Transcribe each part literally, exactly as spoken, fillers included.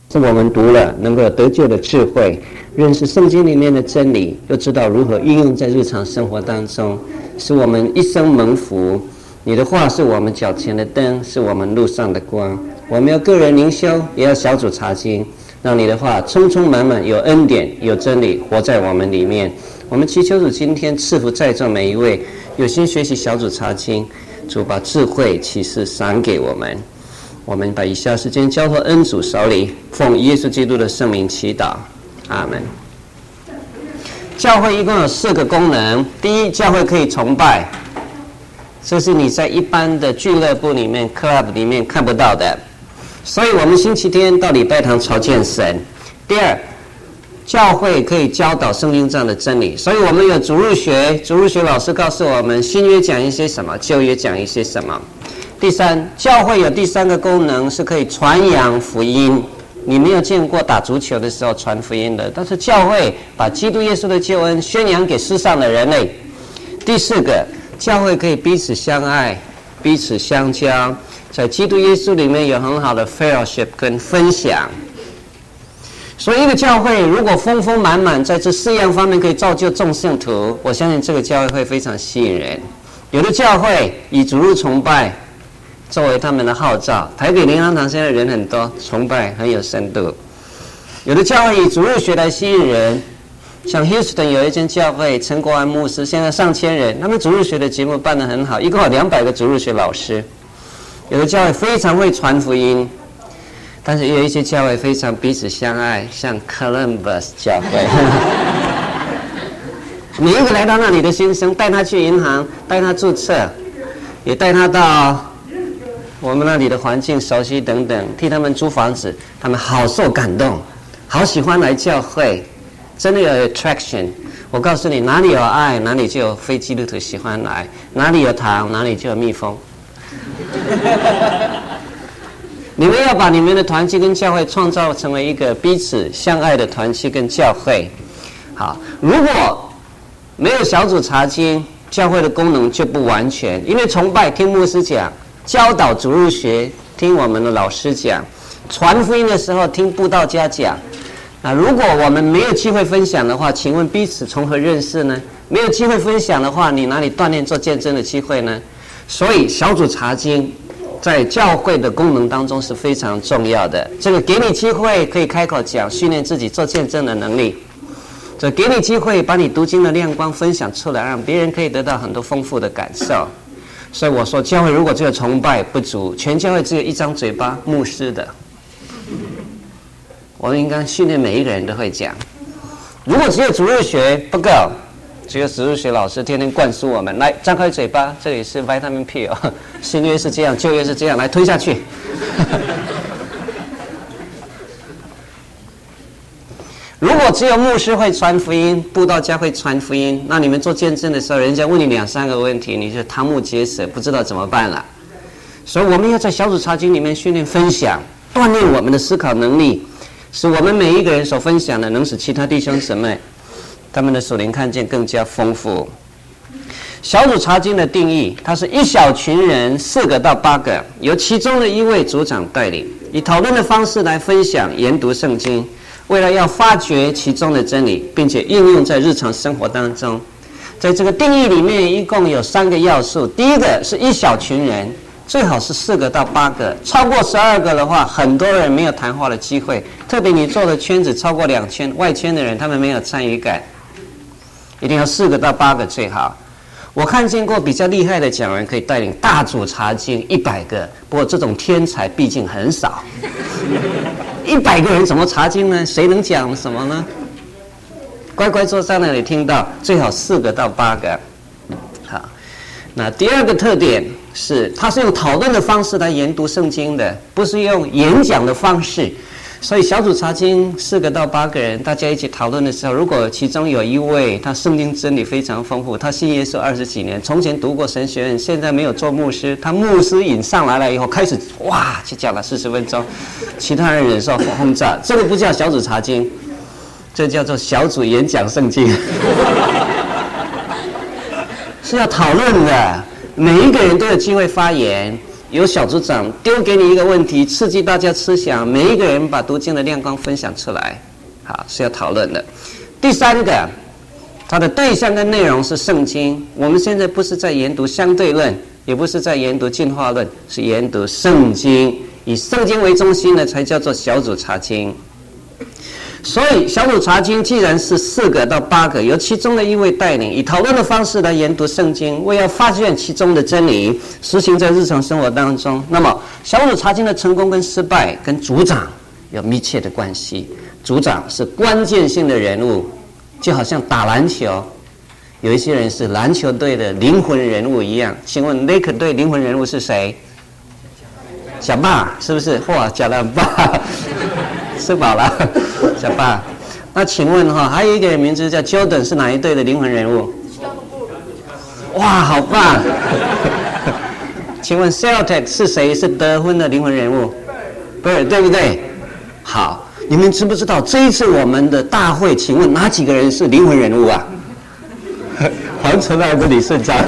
是我们读了能够有得救的智慧，认识圣经里面的真理，又知道如何运用在日常生活当中，使我们一生蒙福。你的话是我们脚前的灯，是我们路上的光。我们要个人灵修，也要小组查经，让你的话充充满满，有恩典有真理活在我们里面。我们祈求主今天赐福在座每一位有心学习小组查经，主把智慧启示赏给我们。我们把以下时间交托恩主手里，奉耶稣基督的圣名祈祷，阿们。教会一共有四个功能。第一，教会可以崇拜，这是你在一般的俱乐部里面 club 里面看不到的，所以我们星期天到礼拜堂朝见神。第二，教会可以教导圣经上的真理，所以我们有主日学，主日学老师告诉我们新约讲一些什么，旧约讲一些什么。第三，教会有第三个功能是可以传扬福音。你没有见过打足球的时候传福音的，但是教会把基督耶稣的救恩宣扬给世上的人类。第四个，教会可以彼此相爱，彼此相交，在基督耶稣里面有很好的 fellowship 跟分享。所以一个教会如果丰丰满满在这四样方面可以造就众圣徒，我相信这个教会会非常吸引人。有的教会以主日崇拜作为他们的号召，台北灵粮堂现在人很多，崇拜很有深度。有的教会以主日学来吸引人，像 Houston 有一间教会，陈国安牧师，现在上千人，他们主日学的节目办得很好，一共有两百个主日学老师。有的教会非常会传福音，但是也有一些教会非常彼此相爱，像 Columbus 教会。每一个来到那里的新生，带他去银行，带他注册，也带他到我们那里的环境熟悉等等，替他们租房子，他们好受感动，好喜欢来教会，真的有 attraction。我告诉你，哪里有爱，哪里就有非基督徒喜欢来；哪里有糖，哪里就有蜜蜂。你们要把你们的团契跟教会创造成为一个彼此相爱的团契跟教会。好，如果没有小组查经，教会的功能就不完全，因为崇拜听牧师讲，教导主日学听我们的老师讲，传福音的时候听布道家讲。那如果我们没有机会分享的话，请问彼此从何认识呢？没有机会分享的话，你哪里锻炼做见证的机会呢？所以小组查经在教会的功能当中是非常重要的。这个给你机会可以开口讲，训练自己做见证的能力。这给你机会把你读经的亮光分享出来，让别人可以得到很多丰富的感受。所以我说，教会如果只有崇拜不足，全教会只有一张嘴巴牧师的，我们应该训练每一个人都会讲。如果只有主日学不够，只有主日学老师天天灌输我们，来张开嘴巴，这里是 vitamin P 哦，新约是这样，旧约是这样，来吞下去。如果只有牧师会传福音，布道家会传福音，那你们做见证的时候，人家问你两三个问题，你就瞠目结舌，不知道怎么办了。所以我们要在小组查经里面训练分享，锻炼我们的思考能力，使我们每一个人所分享的能使其他弟兄姊妹他们的属灵看见更加丰富。小组查经的定义，它是一小群人，四个到八个，由其中的一位组长带领，以讨论的方式来分享研读圣经，为了要发掘其中的真理，并且应用在日常生活当中。在这个定义里面，一共有三个要素。第一个是一小群人，最好是四个到八个，超过十二个的话，很多人没有谈话的机会，特别你做的圈子超过两圈，外圈的人他们没有参与感，一定要四个到八个最好。我看见过比较厉害的讲员可以带领大组查经一百个，不过这种天才毕竟很少。一百个人怎么查经呢？谁能讲什么呢？乖乖坐在那里听到，最好四个到八个。好，那第二个特点是，它是用讨论的方式来研读圣经的，不是用演讲的方式。所以小组查经四个到八个人，大家一起讨论的时候，如果其中有一位他圣经真理非常丰富，他信耶稣二十几年，从前读过神学院，现在没有做牧师，他牧师引上来了以后，开始哇就讲了四十分钟，其他人忍受轰炸，这个不叫小组查经，这叫做小组演讲圣经。是要讨论的，每一个人都有机会发言， 有小组长丢给你一个问题，刺激大家思想，每一个人把读经的亮光分享出来，好，是要讨论的。第三个，它的对象跟内容是圣经。我们现在不是在研读相对论，也不是在研读进化论，是研读圣经，以圣经为中心的才叫做小组查经。所以小组查经既然是四个到八个，由其中的一位带领，以讨论的方式来研读圣经，为要发现其中的真理，实行在日常生活当中。那么小组查经的成功跟失败跟组长有密切的关系。组长是关键性的人物，就好像打篮球，有一些人是篮球队的灵魂人物一样。请问雷克队灵魂人物是谁？小爸是不是？哇，讲得很棒，吃饱了，小爸。那请问哈，还有一个人名字叫 Jordan， 是哪一队的灵魂人物？哇，好棒！请问 Celtic 是谁是得分的灵魂人物？不是，对不对？好，你们知不知道这一次我们的大会，请问哪几个人是灵魂人物啊？黄承浩跟李顺章。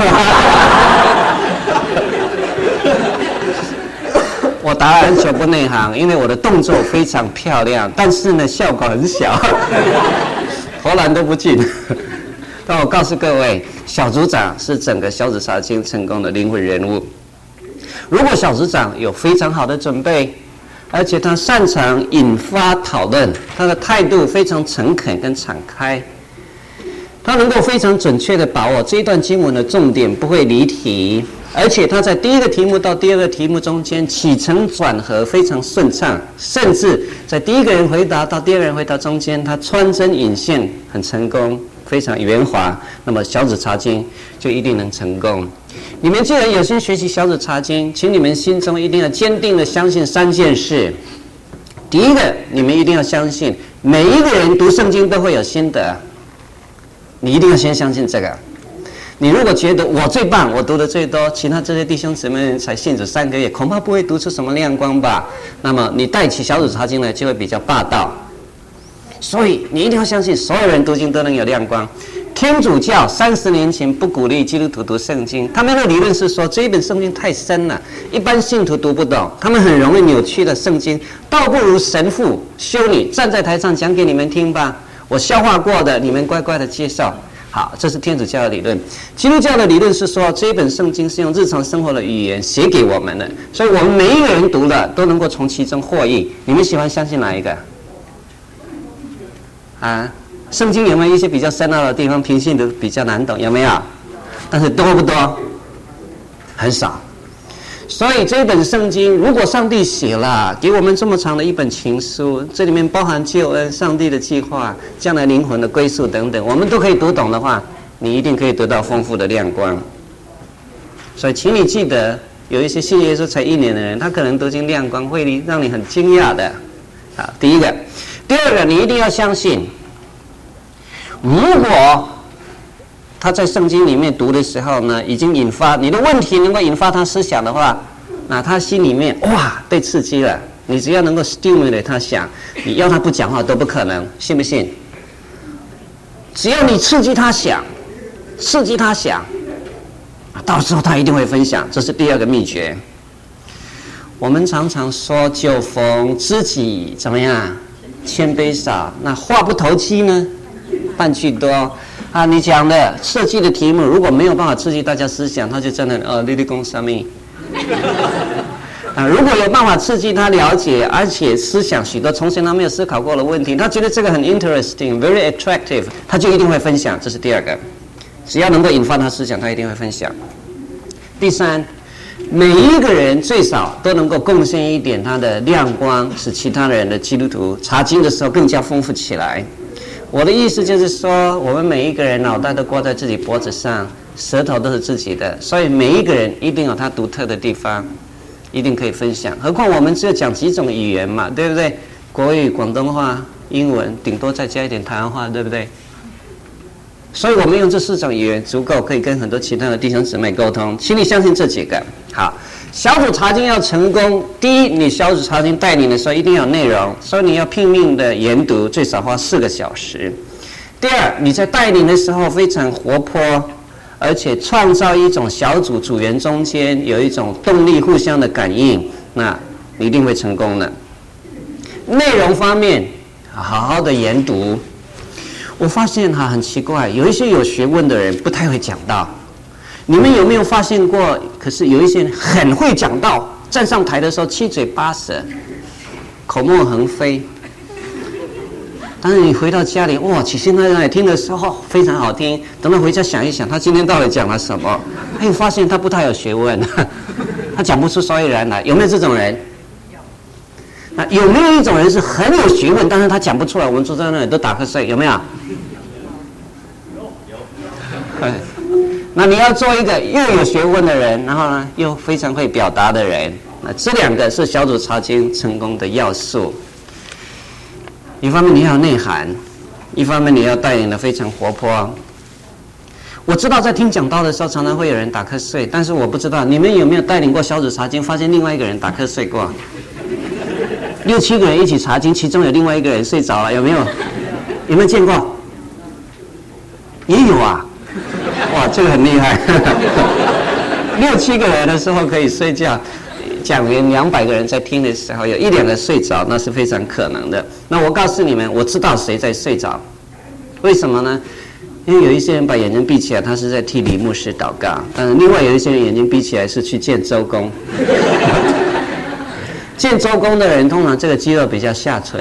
我打篮球不内行，因为我的动作非常漂亮，但是呢效果很小，投篮都不进。但我告诉各位，小组长是整个小组查经成功的灵魂人物。如果小组长有非常好的准备，而且他擅长引发讨论，他的态度非常诚恳跟敞开，他能够非常准确的把握这一段经文的重点，不会离题，而且他在第一个题目到第二个题目中间起承转合非常顺畅，甚至在第一个人回答到第二个人回答中间，他穿针引线很成功，非常圆滑，那么小组查经就一定能成功。你们既然有心学习小组查经，请你们心中一定要坚定的相信三件事。第一个，你们一定要相信每一个人读圣经都会有心得，你一定要先相信这个。你如果觉得我最棒，我读的最多，其他这些弟兄姊妹才信主三个月，恐怕不会读出什么亮光吧，那么你带起小组查经呢就会比较霸道。所以你一定要相信所有人读经都能有亮光。天主教三十年前不鼓励基督徒读圣经，他们的理论是说这一本圣经太深了，一般信徒读不懂，他们很容易扭曲的圣经，倒不如神父修女站在台上讲给你们听吧，我消化过的，你们乖乖的接受。好，这是天主教的理论。基督教的理论是说这一本圣经是用日常生活的语言写给我们的，所以我们每一个人读了都能够从其中获益。你们喜欢相信哪一个？啊？圣经有没有一些比较深奥的地方，平信徒比较难懂？有没有？但是多不多？很少。所以这本圣经，如果上帝写了，给我们这么长的一本情书，这里面包含救恩、上帝的计划、将来灵魂的归宿等等，我们都可以读懂的话，你一定可以得到丰富的亮光。所以，请你记得，有一些信耶稣才一年的人，他可能读经亮光会让你很惊讶的。好，第一个，第二个，你一定要相信。如果他在圣经里面读的时候呢，已经引发你的问题能够引发他思想的话，那他心里面哇被刺激了。你只要能够 stimulate 他想，你要他不讲话都不可能，信不信？只要你刺激他想，刺激他想，到时候他一定会分享。这是第二个秘诀。我们常常说酒逢知己怎么样，千杯少。那话不投机呢？半句多啊！你讲的设计的题目，如果没有办法刺激大家思想，他就真的呃，你在讲什么？啊，如果有办法刺激他了解，而且思想许多从前他没有思考过的问题，他觉得这个很 interesting，very attractive， 他就一定会分享。这是第二个，只要能够引发他思想，他一定会分享。第三，每一个人最少都能够贡献一点他的亮光，使其他人的基督徒查经的时候更加丰富起来。我的意思就是说，我们每一个人脑袋都挂在自己脖子上，舌头都是自己的，所以每一个人一定有他独特的地方，一定可以分享。何况我们只有讲几种语言嘛，对不对？国语、广东话、英文，顶多再加一点台湾话，对不对？所以我们用这四种语言足够可以跟很多其他的弟兄姊妹沟通。请你相信这几个。好，小组查经要成功，第一，你小组查经带领的时候一定要有内容，所以你要拼命的研读，最少花四个小时。第二，你在带领的时候非常活泼， 而且创造一种小组组员中间有一种动力互相的感应，那你一定会成功的。内容方面，好好的研读。我发现哈很奇怪，有一些有学问的人不太会讲道。你们有没有发现过？可是有一些人很会讲道，站上台的时候七嘴八舌，口沫横飞。但是你回到家里，哇，起心动念听的时候非常好听。等到回家想一想，他今天到底讲了什么？哎，发现他不太有学问，他讲不出所以然来。有没有这种人？那有没有一种人是很有学问，但是他讲不出来？我们坐在那里都打瞌睡，有没有？有。那你要做一个又有学问的人，然后呢又非常会表达的人，那这两个是小组查经成功的要素。一方面你要有内涵，一方面你要带领的非常活泼。我知道在听讲道的时候常常会有人打瞌睡，但是我不知道你们有没有带领过小组查经，发现另外一个人打瞌睡过？六七个人一起查经，其中有另外一个人睡着了，有没有？有没有见过？也有啊！哇，这个很厉害！六七个人的时候可以睡觉，讲员两百个人在听的时候，有一两个睡着，那是非常可能的。那我告诉你们，我知道谁在睡着，为什么呢？因为有一些人把眼睛闭起来，他是在替李牧师祷告；但是另外有一些人眼睛闭起来是去见周公。见周公的人通常这个肌肉比较下垂。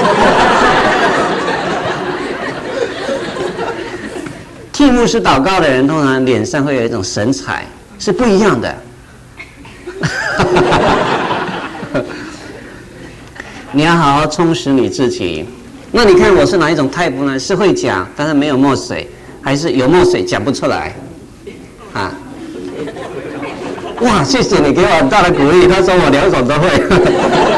替牧师祷告的人通常脸上会有一种神采，是不一样的。你要好好充实你自己。那你看我是哪一种type呢？是会讲，但是没有墨水，还是有墨水讲不出来？啊！哇，谢谢你给我很大的鼓励。他说我两种都会。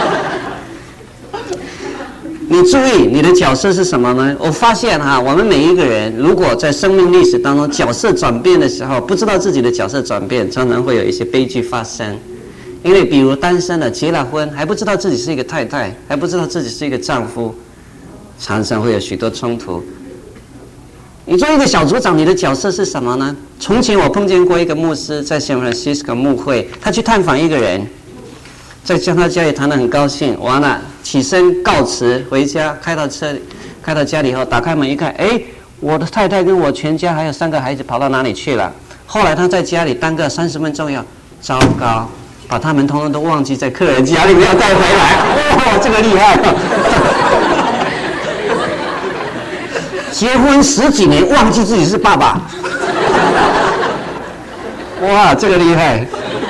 你注意你的角色是什么呢？我发现哈，我们每一个人如果在生命历史当中角色转变的时候，不知道自己的角色转变，常常会有一些悲剧发生。因为比如单身的结了婚，还不知道自己是一个太太，还不知道自己是一个丈夫，常常会有许多冲突。你做一个小组长，你的角色是什么呢？从前我碰见过一个牧师在 San Francisco 牧会，他去探访一个人，在他家里谈得很高兴，完了起身告辞回家，开到车开到家里以后，打开门一看，哎，我的太太跟我全家还有三个孩子跑到哪里去了？后来他在家里耽搁三十分钟，要糟糕，把他们通通都忘记在客人家里没有带回来。哦，这个厉害！结婚十几年忘记自己是爸爸，哇，这个厉害！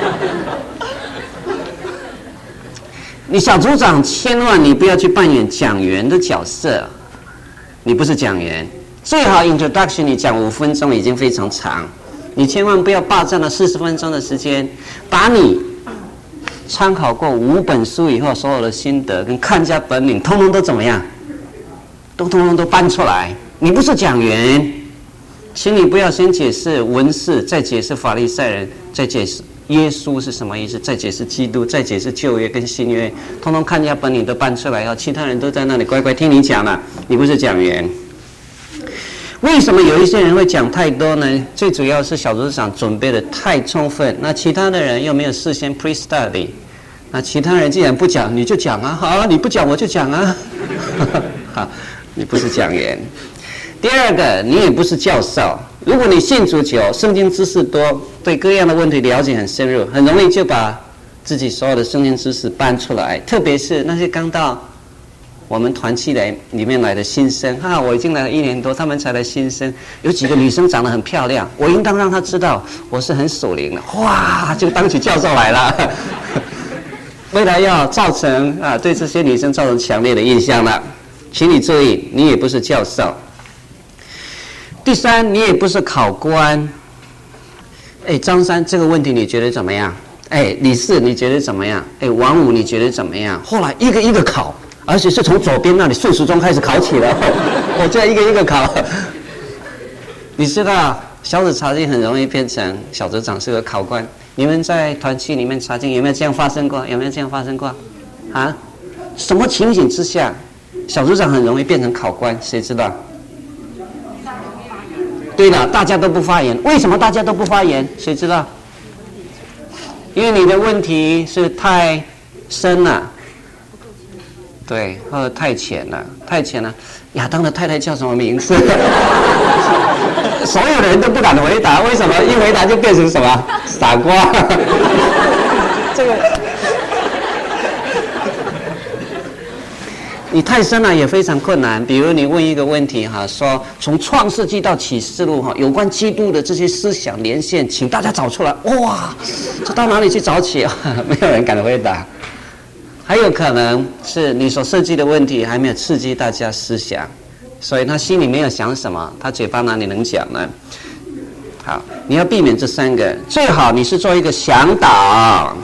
你小组长千万你不要去扮演讲员的角色，你不是讲员，最好 introduction 你讲五分钟已经非常长，你千万不要霸占了四十分钟的时间，把你参考过五本书以后所有的心得跟看家本领，通通都怎么样？都通通都搬出来。你不是讲员，请你不要先解释文士，再解释法利赛人，再解释耶稣是什么意思，再解释基督，再解释旧约跟新约，通通看家本领都搬出来后，其他人都在那里乖乖听你讲了，你不是讲员。为什么有一些人会讲太多呢？最主要是小组长准备的太充分，那其他的人又没有事先 pre-study， 那其他人既然不讲，你就讲啊，好啊，你不讲我就讲啊，好，你不是讲员。第二个，你也不是教授。如果你信主久，圣经知识多，对各样的问题了解很深入，很容易就把自己所有的圣经知识搬出来。特别是那些刚到我们团契来里面来的新生，哈、啊，我已经来了一年多，他们才来新生，有几个女生长得很漂亮，我应当让她知道我是很属灵的，哇，就当起教授来了。为了要造成啊对这些女生造成强烈的印象了，请你注意，你也不是教授。第三，你也不是考官。哎，张三这个问题你觉得怎么样？哎，李四你觉得怎么样？哎，王五你觉得怎么样？后来一个一个考，而且是从左边那里顺时钟开始考起了，我这样一个一个考。你知道小组查经很容易变成小组长是个考官。你们在团契里面查经有没有这样发生过？有没有这样发生过？啊？什么情形之下小组长很容易变成考官？谁知道？ 对了，大家都不发言，为什么大家都不发言？谁知道？因为你的问题是太深了，对，或者太浅了，太浅了。亚当的太太叫什么名字？所有人都不敢回答，为什么？一回答就变成什么？傻瓜。这个。你太深了也非常困难。比如你问一个问题哈，说从创世纪到启示录哈，有关基督的这些思想连线，请大家找出来。哇，这到哪里去找起啊？没有人敢回答。还有可能是你所设计的问题还没有刺激大家思想，所以他心里没有想什么，他嘴巴哪里能讲呢？好，你要避免这三个，最好你是做一个向导，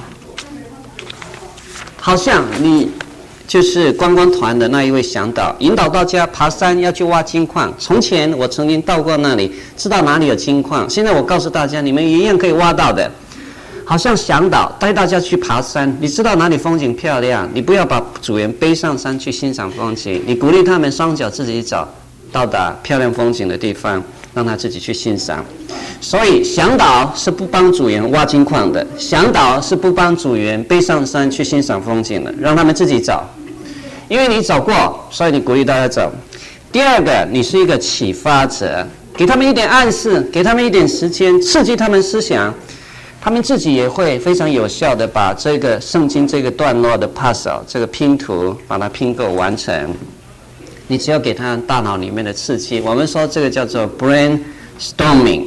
好像你。就是观光团的那一位向导，引导大家爬山要去挖金矿。从前我曾经到过那里，知道哪里有金矿。现在我告诉大家，你们一样可以挖到的。好像向导带大家去爬山，你知道哪里风景漂亮，你不要把组员背上山去欣赏风景，你鼓励他们双脚自己走，到达漂亮风景的地方，让他自己去欣赏。所以向导是不帮组员挖金矿的，向导是不帮组员背上山去欣赏风景的，让他们自己走。因为你走过，所以你鼓励大家走。第二个，你是一个启发者，给他们一点暗示，给他们一点时间，刺激他们思想，他们自己也会非常有效的把这个圣经这个段落的 puzzle 这个拼图把它拼够完成。你只要给他大脑里面的刺激，我们说这个叫做 brainstorming。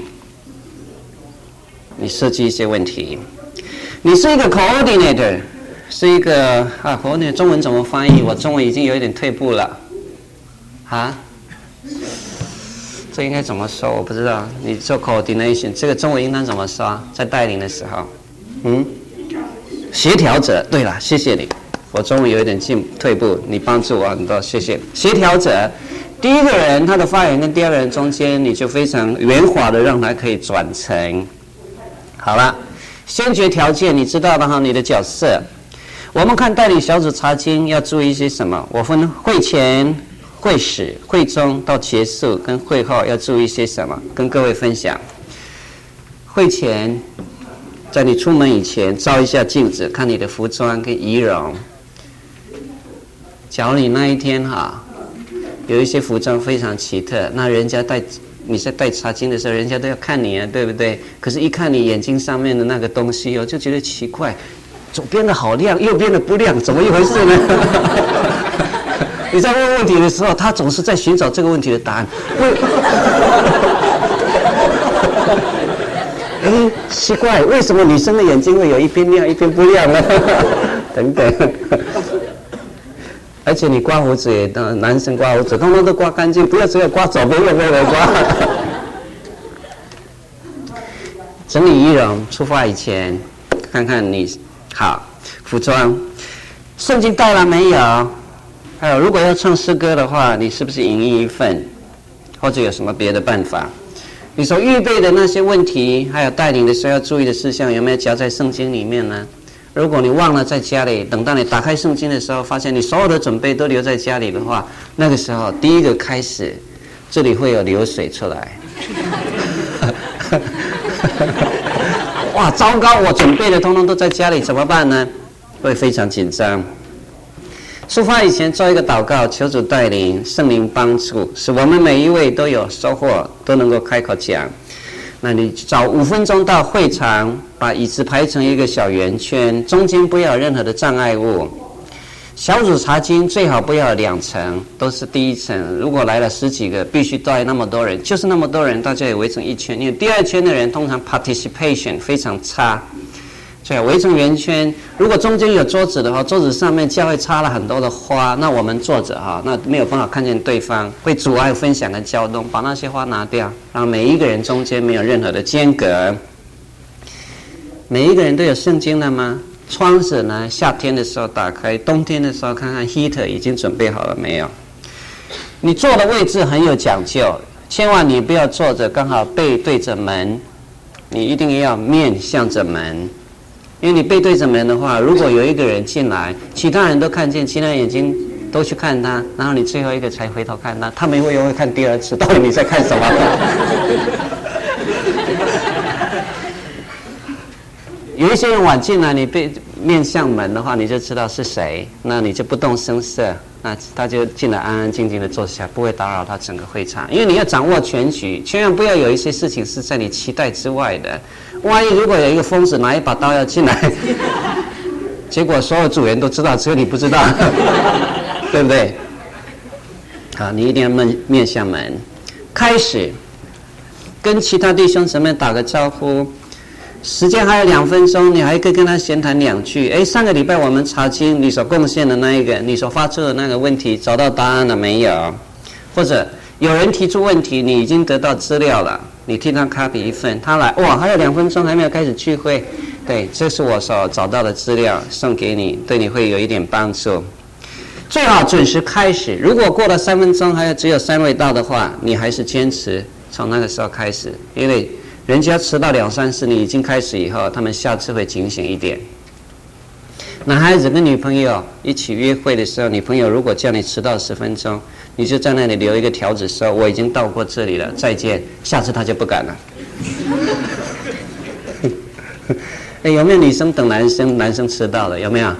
你设计一些问题，你是一个 coordinator。是一个啊，我那中文怎么翻译？我中文已经有一点退步了，啊，这应该怎么说？我不知道。你做 coordination， 这个中文应该怎么说？在带领的时候，嗯，协调者。对了，谢谢你，我中文有一点进退步，你帮助我很多，谢谢。协调者，第一个人他的发言跟第二个人中间，你就非常圆滑的让他可以转成。好了，先决条件你知道了哈，你的角色。我们看带领小组查经要注意一些什么？我分会前、会始、会中到结束跟会后要注意一些什么？跟各位分享。会前，在你出门以前照一下镜子，看你的服装跟仪容。假如你那一天哈有一些服装非常奇特，那人家带你在带查经的时候，人家都要看你啊，对不对？可是，一看你眼睛上面的那个东西哦，就觉得奇怪。左边的好亮，右边的不亮，怎么一回事呢？你在问问题的时候，他总是在寻找这个问题的答案。哎，奇怪，为什么女生的眼睛会有一边亮一边不亮呢？等等。而且你刮胡子也，男生刮胡子，通通都刮干净，不要只有刮左边右边的刮。整理仪容，出发以前看看你。好，服装，圣经带了没有？还有，如果要唱诗歌的话，你是不是影印一份，或者有什么别的办法？你所预备的那些问题，还有带领的时候要注意的事项，有没有夹在圣经里面呢？如果你忘了在家里，等到你打开圣经的时候，发现你所有的准备都留在家里的话，那个时候第一个开始，这里会有流水出来。哇，糟糕！我准备的通通都在家里，怎么办呢？会非常紧张。出发以前做一个祷告，求主带领，圣灵帮助，使我们每一位都有收获，都能够开口讲。那你找五分钟到会场，把椅子排成一个小圆圈，中间不要有任何的障碍物。小组查经最好不要有两层，都是第一层。如果来了十几个，必须带那么多人，就是那么多人，大家也围成一圈。因为第二圈的人通常 participation 非常差，所以围成圆圈。如果中间有桌子的话，桌子上面教会插了很多的花，那我们坐着哈，那没有办法看见对方，会阻碍分享跟交通。把那些花拿掉，让每一个人中间没有任何的间隔。每一个人都有圣经了吗？窗子呢？夏天的时候打开，冬天的时候看看 heater 已经准备好了没有？你坐的位置很有讲究，千万你不要坐着刚好背对着门，你一定要面向着门，因为你背对着门的话，如果有一个人进来，其他人都看见，其他人眼睛都去看他，然后你最后一个才回头看他，他们会又会看第二次，到底你在看什么？有一些人晚进来，你被面向门的话，你就知道是谁，那你就不动声色，那他就进来安安静静的坐下，不会打扰他整个会场。因为你要掌握全局，千万不要有一些事情是在你期待之外的。万一如果有一个疯子拿一把刀要进来，结果所有组员都知道，只有你不知道，对不对？好，你一定要面面向门，开始跟其他弟兄姊妹打个招呼。时间还有两分钟，你还可以跟他闲谈两句。哎，上个礼拜我们查经，你所贡献的那一个，你所发出的那个问题，找到答案了没有？或者有人提出问题，你已经得到资料了，你替他 copy 一份，他来，哇，还有两分钟还没有开始聚会，对，这是我所找到的资料，送给你，对你会有一点帮助。最好准时开始，如果过了三分钟还有只有三位到的话，你还是坚持从那个时候开始，因为人家迟到两三次，你已经开始以后，他们下次会警醒一点。男孩子跟女朋友一起约会的时候，女朋友如果叫你迟到十分钟，你就在那里留一个条子说：“我已经到过这里了，再见。”下次他就不敢了。哎，有没有女生等男生，男生迟到了？有没有？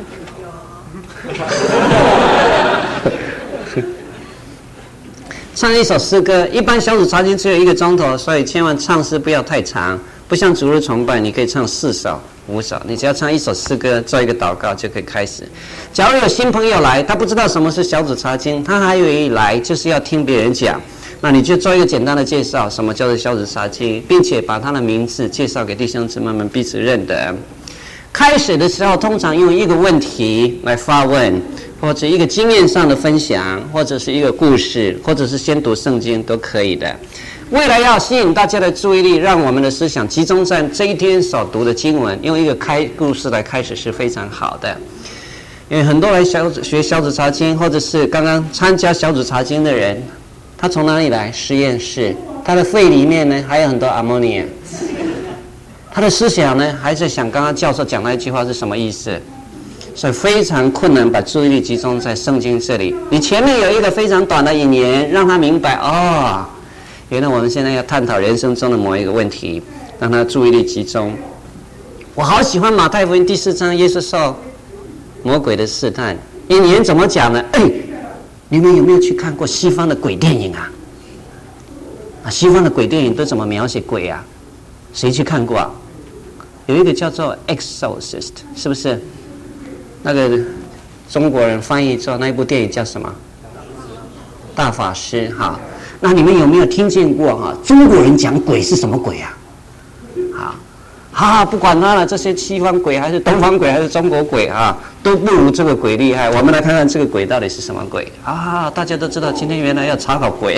唱一首诗歌，一般小组查经只有一个钟头，所以千万唱诗不要太长，不像主日崇拜，你可以唱四首、五首，你只要唱一首诗歌，做一个祷告就可以开始。假如有新朋友来，他不知道什么是小组查经，他还以为来就是要听别人讲，那你就做一个简单的介绍，什么叫做小组查经，并且把他的名字介绍给弟兄姊妹们彼此认得。开始的时候，通常用一个问题来发问，或者一个经验上的分享，或者是一个故事，或者是先读圣经都可以的。为了要吸引大家的注意力，让我们的思想集中在这一天所读的经文，用一个开故事来开始是非常好的。因为很多来小组学小组查经，或者是刚刚参加小组查经的人，他从哪里来？实验室，他的肺里面呢还有很多 ammonia。他的思想呢，还在想刚刚教授讲那一句话是什么意思，所以非常困难把注意力集中在圣经这里。你前面有一个非常短的引言，让他明白哦，原来我们现在要探讨人生中的某一个问题，让他注意力集中。我好喜欢马太福音第四章耶稣受魔鬼的试探，引言怎么讲呢？哎，你们有没有去看过西方的鬼电影啊？啊，西方的鬼电影都怎么描写鬼啊？谁去看过啊？有一个叫做 Exorcist， 是不是？那个中国人翻译之后，那一部电影叫什么？大法师。哈，那你们有没有听见过哈？中国人讲鬼是什么鬼啊？好，哈，不管他了，这些西方鬼还是东方鬼还是中国鬼啊，都不如这个鬼厉害。我们来看看这个鬼到底是什么鬼啊？大家都知道，今天原来要查考鬼。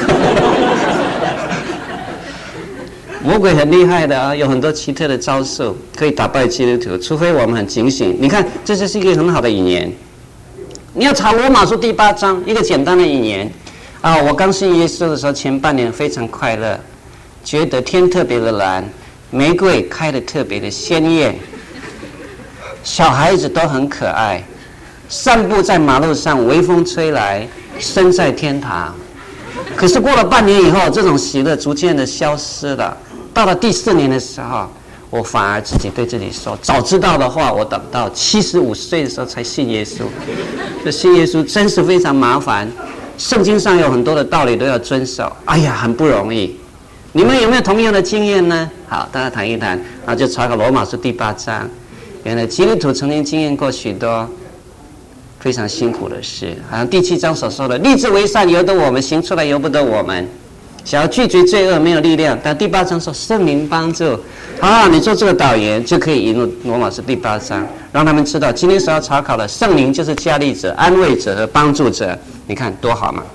魔鬼很厉害的啊，有很多奇特的招数可以打败基督徒，除非我们很警醒。你看，这就是一个很好的引言。你要查罗马书第八章，一个简单的引言啊。我刚信耶稣的时候，前半年非常快乐，觉得天特别的蓝，玫瑰开得特别的鲜艳，小孩子都很可爱，散步在马路上，微风吹来，身在天堂。可是过了半年以后，这种喜乐逐渐的消失了。到了第四年的时候，我反而自己对自己说：早知道的话，我等到七十五岁的时候才信耶稣。这信耶稣真是非常麻烦，圣经上有很多的道理都要遵守，哎呀，很不容易。你们有没有同样的经验呢？好，大家谈一谈，然后就查个罗马书第八章。原来基督徒曾经经验过许多非常辛苦的事，好像第七章所说的，立志为善由得我们，行出来由不得我们。想要拒绝罪恶没有力量，但第八章说圣灵帮助啊，你做这个导言就可以引入罗马书第八章，让他们知道今天所要查考的圣灵就是加力者、安慰者和帮助者。你看多好嘛！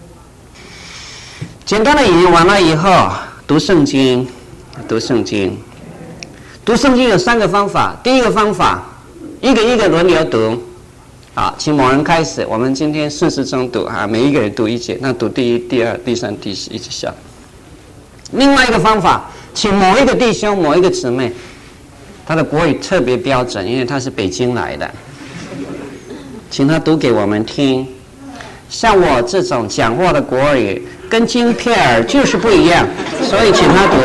简单的引言完了以后，读圣经，读圣经，读圣经有三个方法。第一个方法，一个一个轮流读。好，请某人开始，我们今天顺时钟读啊，每一个人读一节，那读第一、第二、第三、第四，一直下。另外一个方法，请某一个弟兄、某一个姊妹，他的国语特别标准，因为他是北京来的，请他读给我们听， 像我这种讲话的国语跟金片儿就是不一样，所以请他读。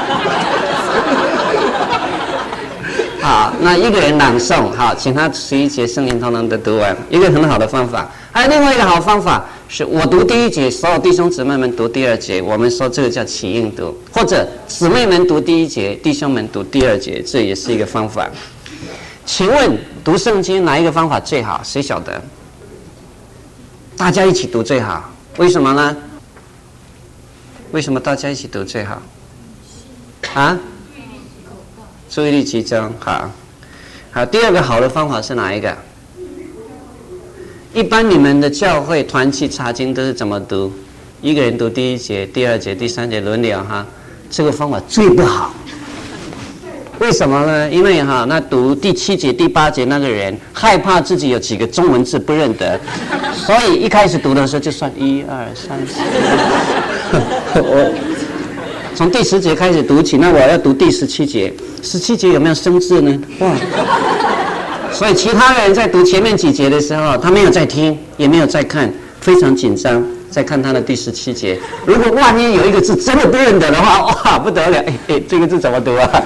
好，那一个人朗诵，好，请他十一节圣经通通的读完，一个很好的方法。还有另外一个好方法，是我读第一节，所有弟兄姊妹们读第二节，我们说这个叫起应读，或者姊妹们读第一节，弟兄们读第二节，这也是一个方法。请问读圣经哪一个方法最好？谁晓得？大家一起读最好，为什么呢？为什么大家一起读最好？啊？注意力集中，好。好，第二个好的方法是哪一个？一般你们的教会团契查经都是怎么读？一个人读第一节、第二节、第三节轮流哈。这个方法最不好。为什么呢？因为哈，那读第七节、第八节那个人害怕自己有几个中文字不认得，所以一开始读的时候就算一二三四。我从第十节开始读起，那我要读第十七节。十七节有没有生字呢？哇！所以其他人在读前面几节的时候，他没有在听，也没有在看，非常紧张，在看他的第十七节。如果万一有一个字真的不认得的话，哇，不得了！哎哎，这个字怎么读啊？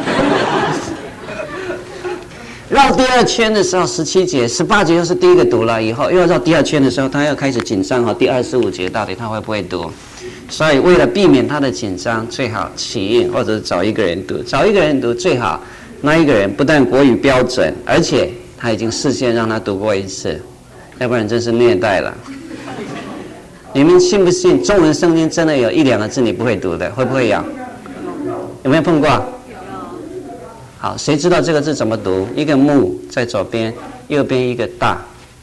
绕第二圈的时候，十七节、十八节又是第一个读了，以后又要绕第二圈的时候，他要开始紧张哈。第二十五节到底他会不会读？所以为了避免他的紧张，最好起印或者找一个人读，找一个人读最好。那一个人不但国语标准，而且他已经事先让他读过一次，要不然真是虐待了。你们信不信中文圣经真的有一两个字你不会读的？会不会有？有没有碰过？好，谁知道这个字怎么读？一个木在左边，右边一个大。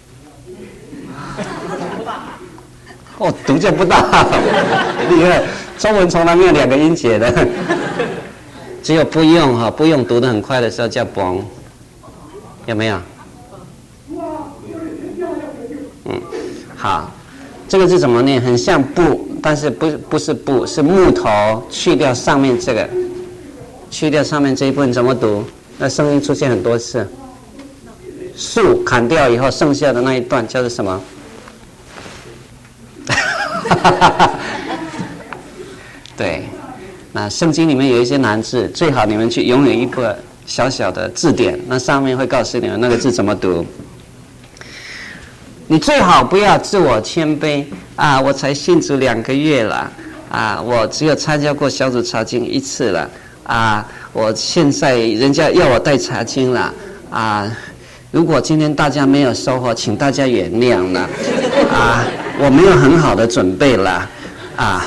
哦，读就不大，厉害！中文从来没有两个音节的，只有不用哈，不用读得很快的时候叫崩，有没有？嗯，好，这个字怎么念？很像布，但是不不是布，是木头去掉上面这个，去掉上面这一部分怎么读？那声音出现很多次。树砍掉以后，剩下的那一段叫做什么？对，那圣经里面有一些难字，最好你们去拥有一个小小的字典，那上面会告诉你们那个字怎么读。你最好不要自我谦卑啊！我才信主两个月了啊！我只有参加过小组查经一次了啊！我现在人家要我带查经了啊！如果今天大家没有收获，请大家原谅了啊！我没有很好的准备了啊！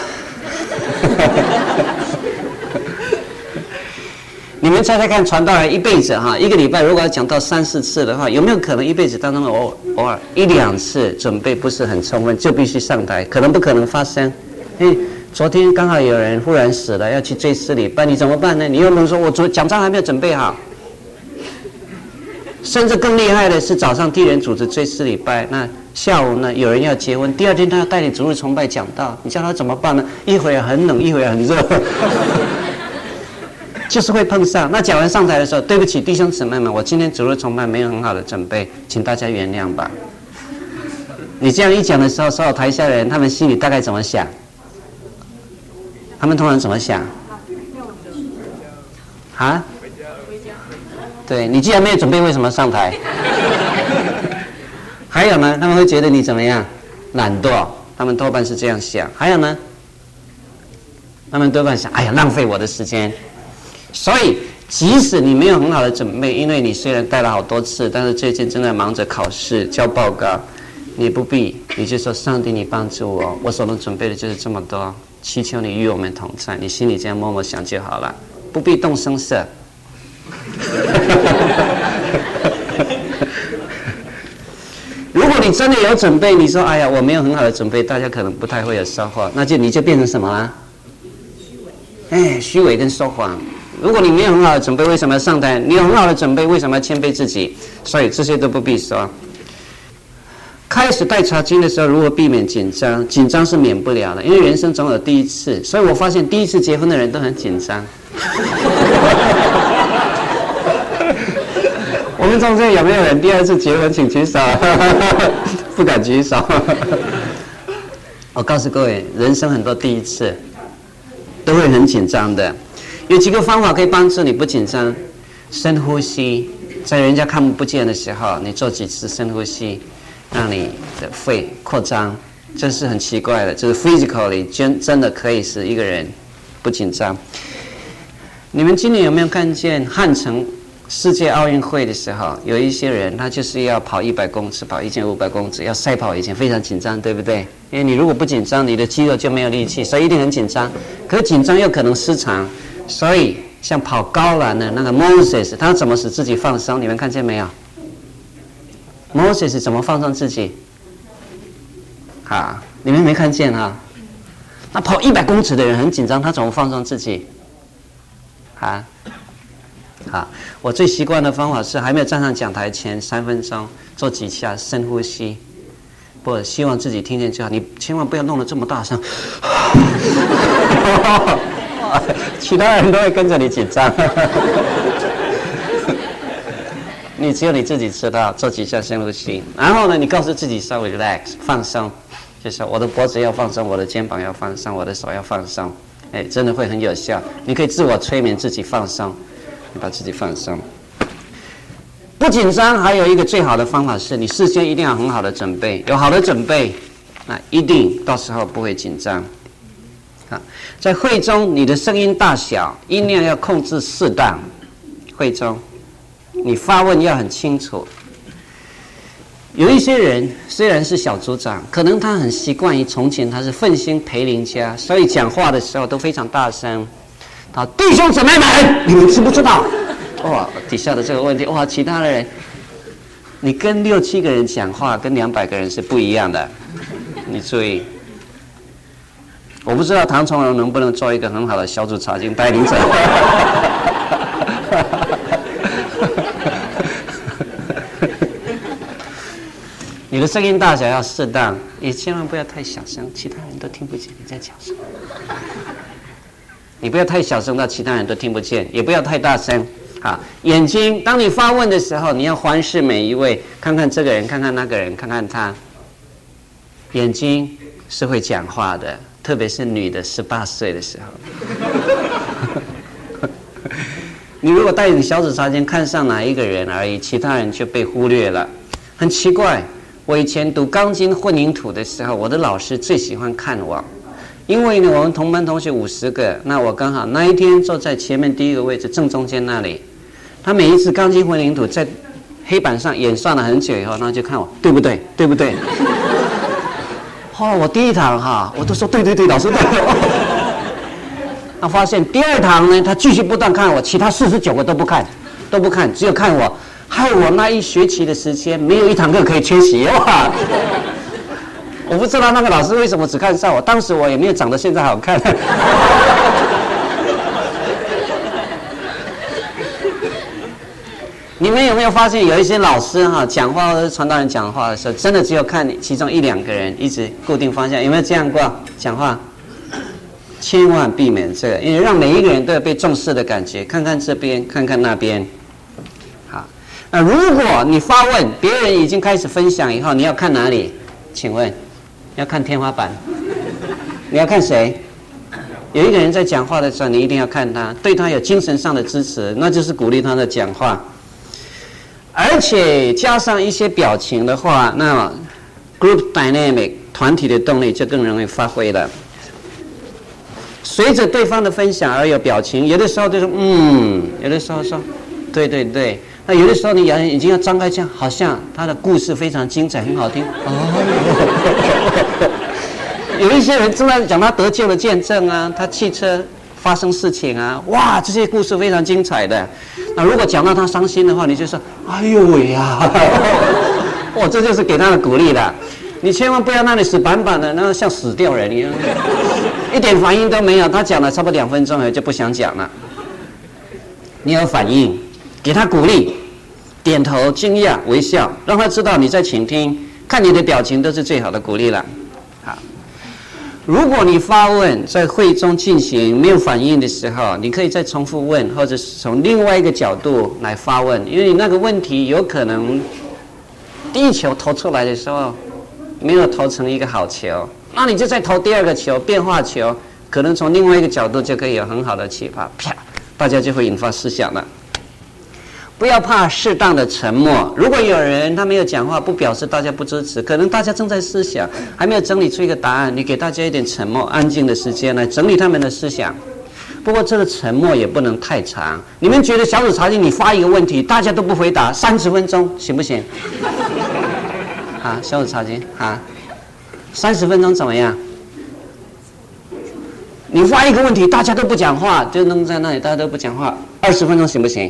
你们猜猜看，传道人一辈子哈，一个礼拜如果要讲到三四次的话，有没有可能一辈子当中偶偶尔一两次准备不是很充分就必须上台？可能不可能发生？哎，昨天刚好有人忽然死了，要去追思礼拜，你怎么办呢？你又不能说我昨讲章还没有准备好。甚至更厉害的是，早上替人组织追思礼拜，那下午呢有人要结婚，第二天他要带领主日崇拜讲道，你叫他怎么办呢？一会儿很冷，一会儿很热，就是会碰上。那讲完上台的时候，对不起弟兄姊妹们，我今天主日崇拜没有很好的准备，请大家原谅吧。你这样一讲的时候，所有台下的人他们心里大概怎么想？他们通常怎么想？啊？对，你既然没有准备，为什么上台？还有呢，他们会觉得你怎么样？懒惰，他们多半是这样想。还有呢，他们多半想，哎呀，浪费我的时间。所以，即使你没有很好的准备，因为你虽然带了好多次，但是最近正在忙着考试、交报告，你不必，你就说上帝，你帮助我，我所能准备的就是这么多，祈求你与我们同在，你心里这样默默想就好了，不必动声色。如果你真的有准备，你说哎呀我没有很好的准备，大家可能不太会有收获，那就你就变成什么了？哎，虚伪跟说谎。如果你没有很好的准备，为什么要上台？你有很好的准备，为什么要谦卑自己？所以这些都不必说。开始带查经的时候，如何避免紧张？紧张是免不了的，因为人生总有第一次。所以我发现第一次结婚的人都很紧张。我们中间有没有人第二次结婚？请举手。不敢举手。 我告诉各位，人生很多第一次都会很紧张的，有几个方法可以帮助你不紧张。深呼吸，在人家看不见的时候，你做几次深呼吸，让你的肺扩张，这是很奇怪的，就是 physically 真真的可以使一个人不紧张。你们今年有没有看见汉城世界奥运会的时候，有一些人他就是要跑一百公尺，跑一千五百公尺，要赛跑以前非常紧张，对不对？因为你如果不紧张，你的肌肉就没有力气，所以一定很紧张。可是紧张又可能失常，所以像跑高栏的那个 Moses， 他怎么使自己放松？你们看见没有 ？Moses 怎么放松自己？啊，你们没看见啊？那跑一百公尺的人很紧张，他怎么放松自己？啊？好，我最习惯的方法是还没有站上讲台前三分钟做几下深呼吸，不希望自己听见就好，你千万不要弄得这么大声，其他人都会跟着你紧张。你只有你自己知道，做几下深呼吸，然后呢，你告诉自己稍微 relax 放松，就是我的脖子要放松，我的肩膀要放松，我的手要放松，哎，真的会很有效。你可以自我催眠自己放松。把自己放松，不紧张。还有一个最好的方法是，你事先一定要很好的准备，有好的准备，那一定到时候不会紧张。啊，在会中，你的声音大小、音量要控制适当。会中，你发问要很清楚。有一些人虽然是小组长，可能他很习惯于从前他是奋心陪邻家，所以讲话的时候都非常大声。好，弟兄姊妹们，你们知不知道？哇，底下的这个问题，哇，其他的人，你跟六七个人讲话，跟两百个人是不一样的。你注意，我不知道唐崇荣能不能做一个很好的小组查经带领者。你的声音大小要适当，也千万不要太小声，其他人都听不见你在讲什么。你不要太小声到其他人都听不见，也不要太大声。好，眼睛，当你发问的时候，你要环视每一位，看看这个人，看看那个人，看看他。眼睛是会讲话的，特别是女的十八岁的时候。你如果带领小组查经看上哪一个人而已，其他人就被忽略了，很奇怪。我以前读钢筋混凝土的时候，我的老师最喜欢看我。因为呢，我们同班同学五十个，那我刚好那一天坐在前面第一个位置，正中间那里。他每一次钢筋混凝土在黑板上演算了很久以后，然后就看我对不对，对不对？后来我第一堂哈，我都说对对对，老师对。他发现第二堂呢，他继续不断看我，其他四十九个都不看，都不看，只有看我，害我那一学期的时间没有一堂课可以缺席哇！我不知道那个老师为什么只看上我，当时我也没有长得现在好看。你们有没有发现有一些老师哈讲话或者传道人讲话的时候，真的只有看其中一两个人一直固定方向？有没有这样过讲话？千万避免这个，因为让每一个人都有被重视的感觉。看看这边，看看那边。好，那如果你发问，别人已经开始分享以后，你要看哪里？请问？要看天花板，你要看谁？有一个人在讲话的时候，你一定要看他，对他有精神上的支持，那就是鼓励他的讲话。而且加上一些表情的话，那 group dynamic 团体的动力就更容易发挥了。随着对方的分享而有表情，有的时候就是嗯，有的时候说对对对。那有的时候你眼已经要张开这样，好像他的故事非常精彩，很好听。哦，有一些人正在讲他得救的见证啊，他汽车发生事情啊，哇，这些故事非常精彩的。那如果讲到他伤心的话，你就说：“哎呦喂呀！”哦，这就是给他的鼓励了。你千万不要那里死板板的，那像死掉人一样，一点反应都没有。他讲了差不多两分钟后就不想讲了。你有反应。给他鼓励，点头、惊讶、微笑，让他知道你在倾听，看你的表情都是最好的鼓励了。好，如果你发问在会中进行没有反应的时候，你可以再重复问，或者是从另外一个角度来发问，因为你那个问题有可能第一球投出来的时候没有投成一个好球， 那你就再投第二个球，变化球，可能从另外一个角度就可以有很好的启发，啪，大家就会引发思想了。不要怕适当的沉默。如果有人他没有讲话，不表示大家不支持，可能大家正在思想，还没有整理出一个答案，你给大家一点沉默、安静的时间来整理他们的思想。不过这个沉默也不能太长。你们觉得小组查经你发一个问题，大家都不回答，三十分钟行不行？啊，小组查经啊，三十分钟怎么样？你发一个问题，大家都不讲话，就弄在那里，大家都不讲话，二十分钟行不行？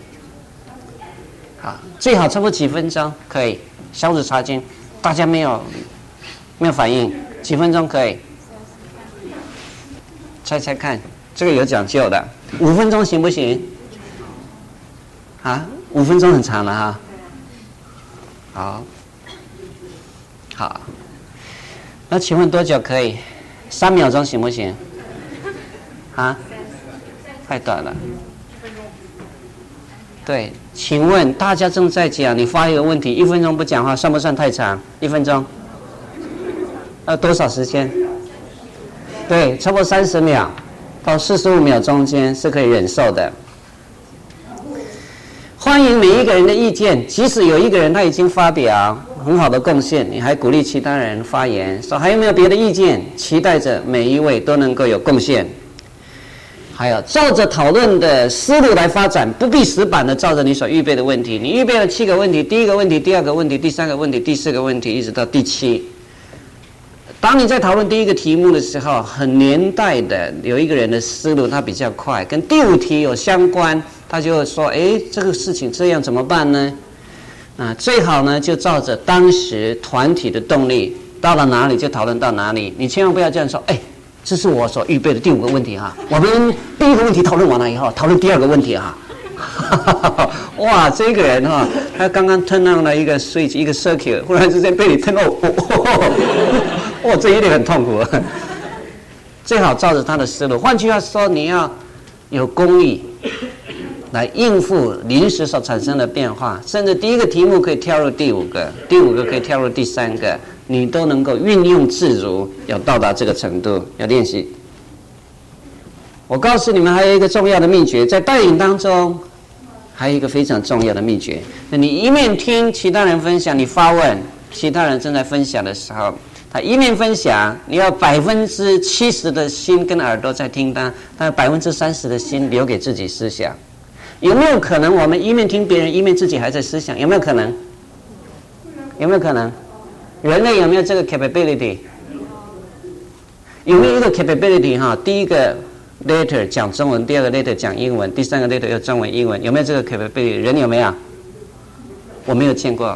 好，最好差不多几分钟可以。小组查经，大家没有没有反应，几分钟可以？猜猜看，这个有讲究的，五分钟行不行？啊，五分钟很长了哈。好，好，那请问多久可以？三秒钟行不行？啊，太短了。对，请问大家正在讲，你发一个问题，一分钟不讲话，算不算太长？一分钟，要多少时间？对，差不多三十秒到四十五秒中间是可以忍受的。欢迎每一个人的意见，即使有一个人他已经发表很好的贡献，你还鼓励其他人发言，说还有没有别的意见？期待着每一位都能够有贡献。还有照着讨论的思路来发展，不必死板的照着你所预备的问题。你预备了七个问题，第一个问题，第二个问题，第三个问题，第四个问题，一直到第七。当你在讨论第一个题目的时候，很年代的有一个人的思路他比较快，跟第五题有相关，他就会说：哎，这个事情这样怎么办呢？啊，最好呢就照着当时团体的动力，到了哪里就讨论到哪里。你千万不要这样说：哎。这是我所预备的第五个问题哈，我们第一个问题讨论完了以后，讨论第二个问题哈。哇，这个人哈，他刚刚 turn on 了一个 switch， 一个 circuit， 忽然之间被你 turn on， 哦，哦，这一定很痛苦。最好照着他的思路，换句话说，你要有功力来应付临时所产生的变化，甚至第一个题目可以跳入第五个，第五个可以跳入第三个。你都能够运用自如，要到达这个程度，要练习。我告诉你们，还有一个重要的秘诀，在带领当中，还有一个非常重要的秘诀。你一面听其他人分享，你发问，其他人正在分享的时候，他一面分享，你要百分之七十的心跟耳朵在听他，但百分之三十的心留给自己思想。有没有可能我们一面听别人，一面自己还在思想？有没有可能？有没有可能？人类有没有这个 capability？ 有没有一个 capability 哈？第一个 letter 讲中文，第二个 letter 讲英文，第三个 letter 有中文、英文，有没有这个 capability？ 人有没有？我没有见过。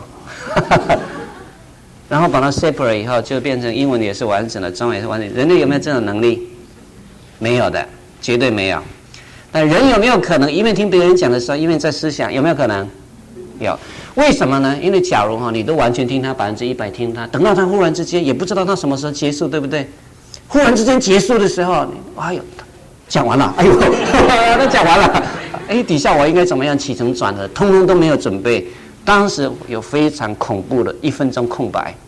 然后把它 separate 以后，就变成英文也是完整的，中文也是完整的。人类有没有这种能力？没有的，绝对没有。但人有没有可能一面听别人讲的时候，一面在思想？有没有可能？有。为什么呢？因为假如哈，你都完全听他，百分之一百听他，等到他忽然之间也不知道他什么时候结束，对不对？忽然之间结束的时候，哎呦，讲完了，哎呦，那讲完了，哎，底下我应该怎么样起承转合，通通都没有准备。当时有非常恐怖的一分钟空白，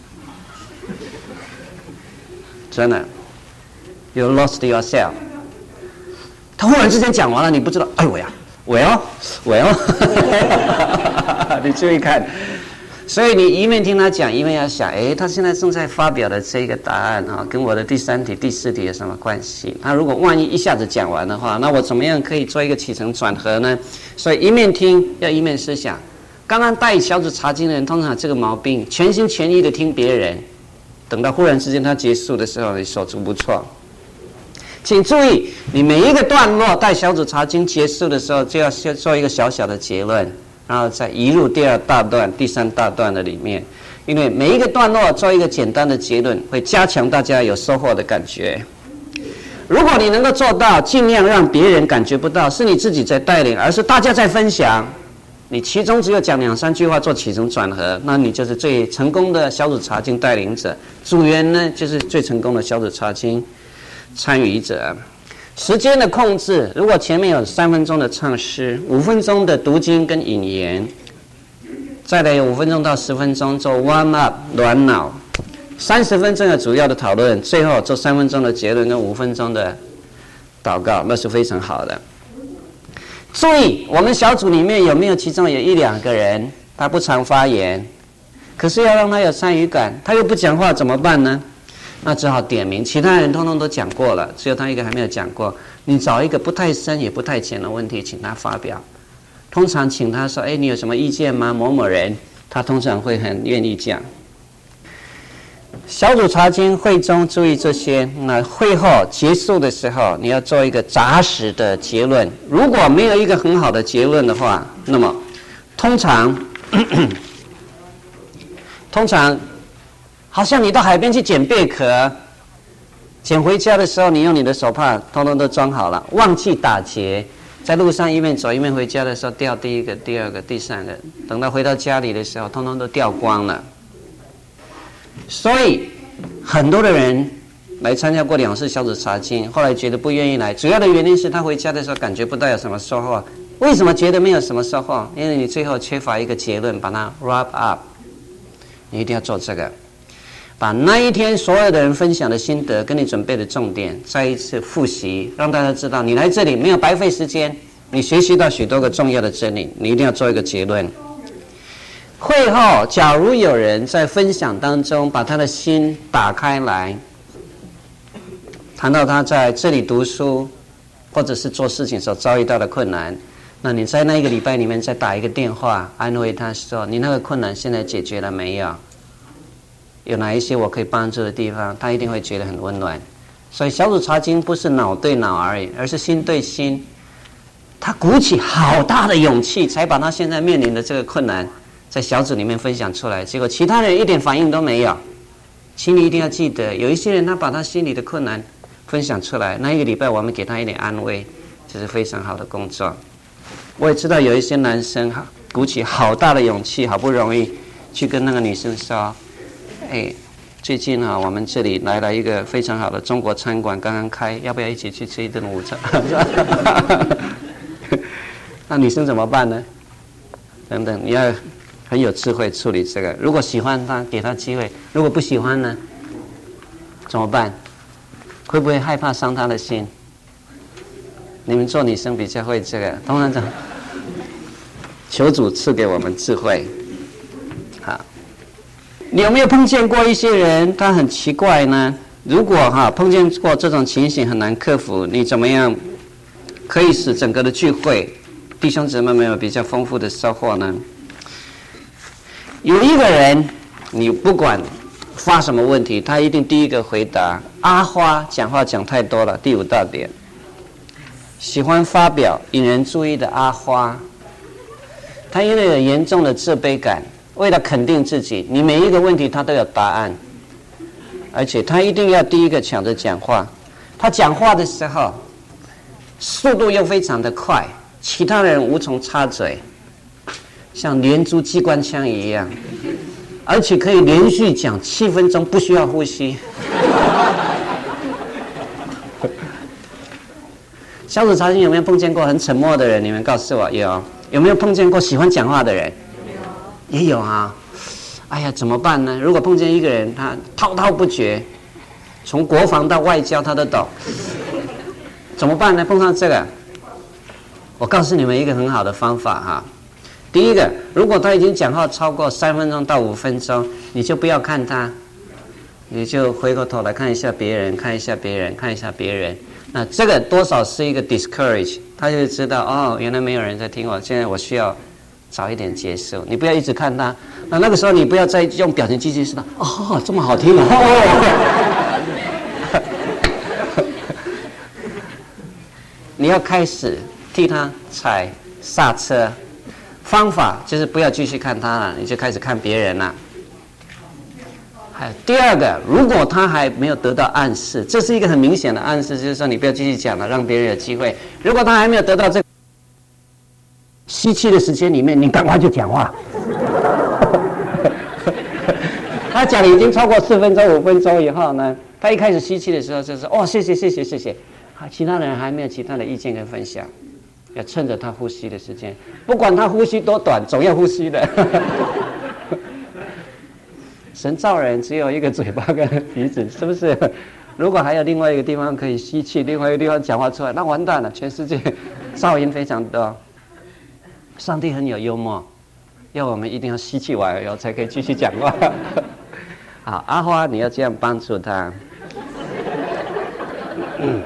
真的 ，you lost yourself。他忽然之间讲完了，你不知道，哎呦呀！well well 你注意看，所以你一面听他讲，一面要想，哎，他现在正在发表的这个答案啊，跟我的第三题、第四题有什么关系？他如果万一一下子讲完的话，那我怎么样可以做一个起承转合呢？所以一面听要一面思想。刚刚带小组查经的人通常有这个毛病，全心全意的听别人，等到忽然之间他结束的时候，你手足无措。请注意，你每一个段落带小组查经结束的时候，就要先做一个小小的结论，然后再移入第二大段、第三大段的里面。因为每一个段落做一个简单的结论，会加强大家有收获的感觉。如果你能够做到，尽量让别人感觉不到是你自己在带领，而是大家在分享，你其中只有讲两三句话做起承转合，那你就是最成功的小组查经带领者。组员呢，就是最成功的小组查经参与者。时间的控制，如果前面有三分钟的唱诗，五分钟的读经跟引言，再来有五分钟到十分钟做 warm up 暖脑， 三十分钟的主要的讨论，最后做三分钟的结论跟五分钟的祷告，那是非常好的。注意，我们小组里面有没有其中有一两个人，他不常发言，可是要让他有参与感，他又不讲话怎么办呢？那只好点名，其他人通通都讲过了，只有他一个还没有讲过。你找一个不太深也不太浅的问题，请他发表。通常请他说：“哎，你有什么意见吗？”某某人，他通常会很愿意讲。小组查经会中注意这些，那会后结束的时候，你要做一个扎实的结论。如果没有一个很好的结论的话，那么通常咳咳通常好像你到海边去捡贝壳，捡回家的时候，你用你的手帕通通都装好了，忘记打结，在路上一面走一面回家的时候，掉第一个、第二个、第三个，等到回到家里的时候，通通都掉光了。所以很多的人来参加过两次小组查经，后来觉得不愿意来，主要的原因是他回家的时候感觉不到有什么收获。为什么觉得没有什么收获？因为你最后缺乏一个结论，把它 wrap up。你一定要做这个，把那一天所有的人分享的心得跟你准备的重点再一次复习，让大家知道你来这里没有白费时间，你学习到许多个重要的真理，你一定要做一个结论。会后，假如有人在分享当中把他的心打开来，谈到他在这里读书或者是做事情所遭遇到的困难，那你在那一个礼拜里面再打一个电话安慰他说：“你那个困难现在解决了没有？有哪一些我可以帮助的地方？”他一定会觉得很温暖。所以小组查经不是脑对脑而已，而是心对心。他鼓起好大的勇气，才把他现在面临的这个困难在小组里面分享出来，结果其他人一点反应都没有。请你一定要记得，有一些人他把他心里的困难分享出来，那一个礼拜我们给他一点安慰，这是非常好的工作。我也知道有一些男生鼓起好大的勇气，好不容易去跟那个女生说：“哎，最近啊，我们这里来了一个非常好的中国餐馆，刚刚开，要不要一起去吃一顿午餐？”那女生怎么办呢？等等，你要很有智慧处理这个。如果喜欢他，给他机会；如果不喜欢呢，怎么办？会不会害怕伤他的心？你们做女生比较会这个，通常讲，求主赐给我们智慧。好，你有没有碰见过一些人，他很奇怪呢？如果哈碰见过这种情形很难克服，你怎么样可以使整个的聚会弟兄姊妹们有比较丰富的收获呢？有一个人，你不管发什么问题，他一定第一个回答。阿花讲话讲太多了，第五大点，喜欢发表引人注意的阿花，他因为有严重的自卑感，为了肯定自己，你每一个问题他都有答案，而且他一定要第一个抢着讲话。他讲话的时候速度又非常的快，其他人无从插嘴，像连珠机关枪一样，而且可以连续讲七分钟，不需要呼吸。小组查经有没有碰见过很沉默的人？你们告诉我。有。有没有碰见过喜欢讲话的人？也有啊。哎呀，怎么办呢？如果碰见一个人，他滔滔不绝，从国防到外交他都懂，怎么办呢？碰上这个，我告诉你们一个很好的方法哈。第一个，如果他已经讲话超过三分钟到五分钟，你就不要看他，你就回过头来看一下别人，看一下别人，看一下别人。那这个多少是一个 discourage， 他就知道哦，原来没有人在听我，现在我需要早一点结束。你不要一直看他，那那个时候你不要再用表情继续说哦，这么好听哦。你要开始替他踩刹车。方法就是不要继续看他了，你就开始看别人了。还有第二个，如果他还没有得到暗示，这是一个很明显的暗示，就是说你不要继续讲了，让别人有机会。如果他还没有得到这个吸气的时间里面，你赶快就讲话。他讲了已经超过四分钟、五分钟以后呢，他一开始吸气的时候就是哦，谢谢谢谢谢谢，其他人还没有其他的意见跟分享。要趁着他呼吸的时间，不管他呼吸多短，总要呼吸的。 神造人只有一个嘴巴跟鼻子，是不是？如果还有另外一个地方可以吸气，另外一个地方讲话出来，那完蛋了，全世界噪音非常多。上帝很有幽默，要我们一定要吸气完以后才可以继续讲话。好，阿花，你要这样帮助他。嗯，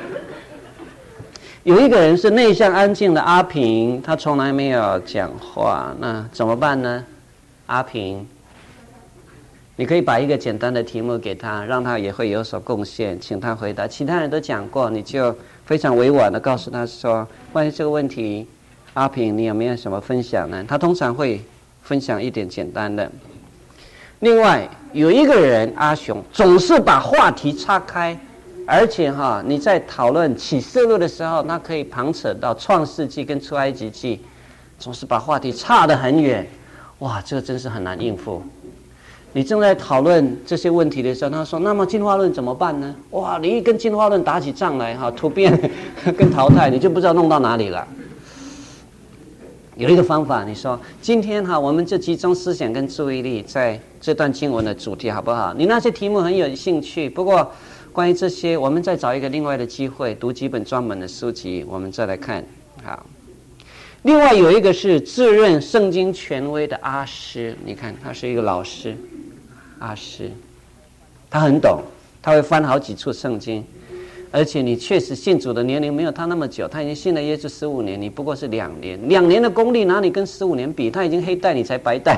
有一个人是内向安静的阿平，他从来没有讲话，那怎么办呢？阿平，你可以把一个简单的题目给他，让他也会有所贡献，请他回答。其他人都讲过，你就非常委婉的告诉他说，关于这个问题，阿平，你有没有什么分享呢？他通常会分享一点简单的。另外有一个人阿雄，总是把话题岔开，而且哈，你在讨论启示录的时候，他可以旁扯到创世纪跟出埃及记，总是把话题岔得很远。哇，这个真是很难应付。你正在讨论这些问题的时候，他说：“那么进化论怎么办呢？”哇，你一跟进化论打起仗来，哈，突变跟淘汰，你就不知道弄到哪里了。有一个方法，你说今天哈，我们就集中思想跟注意力在这段经文的主题，好不好？你那些题目很有兴趣，不过关于这些，我们再找一个另外的机会，读几本专门的书籍，我们再来看。好。另外有一个是自认圣经权威的阿师，你看他是一个老师，阿师，他很懂，他会翻好几处圣经，而且你确实信主的年龄没有他那么久，他已经信了耶稣十五年，你不过是两年，两年的功力哪里跟十五年比？他已经黑带，你才白带，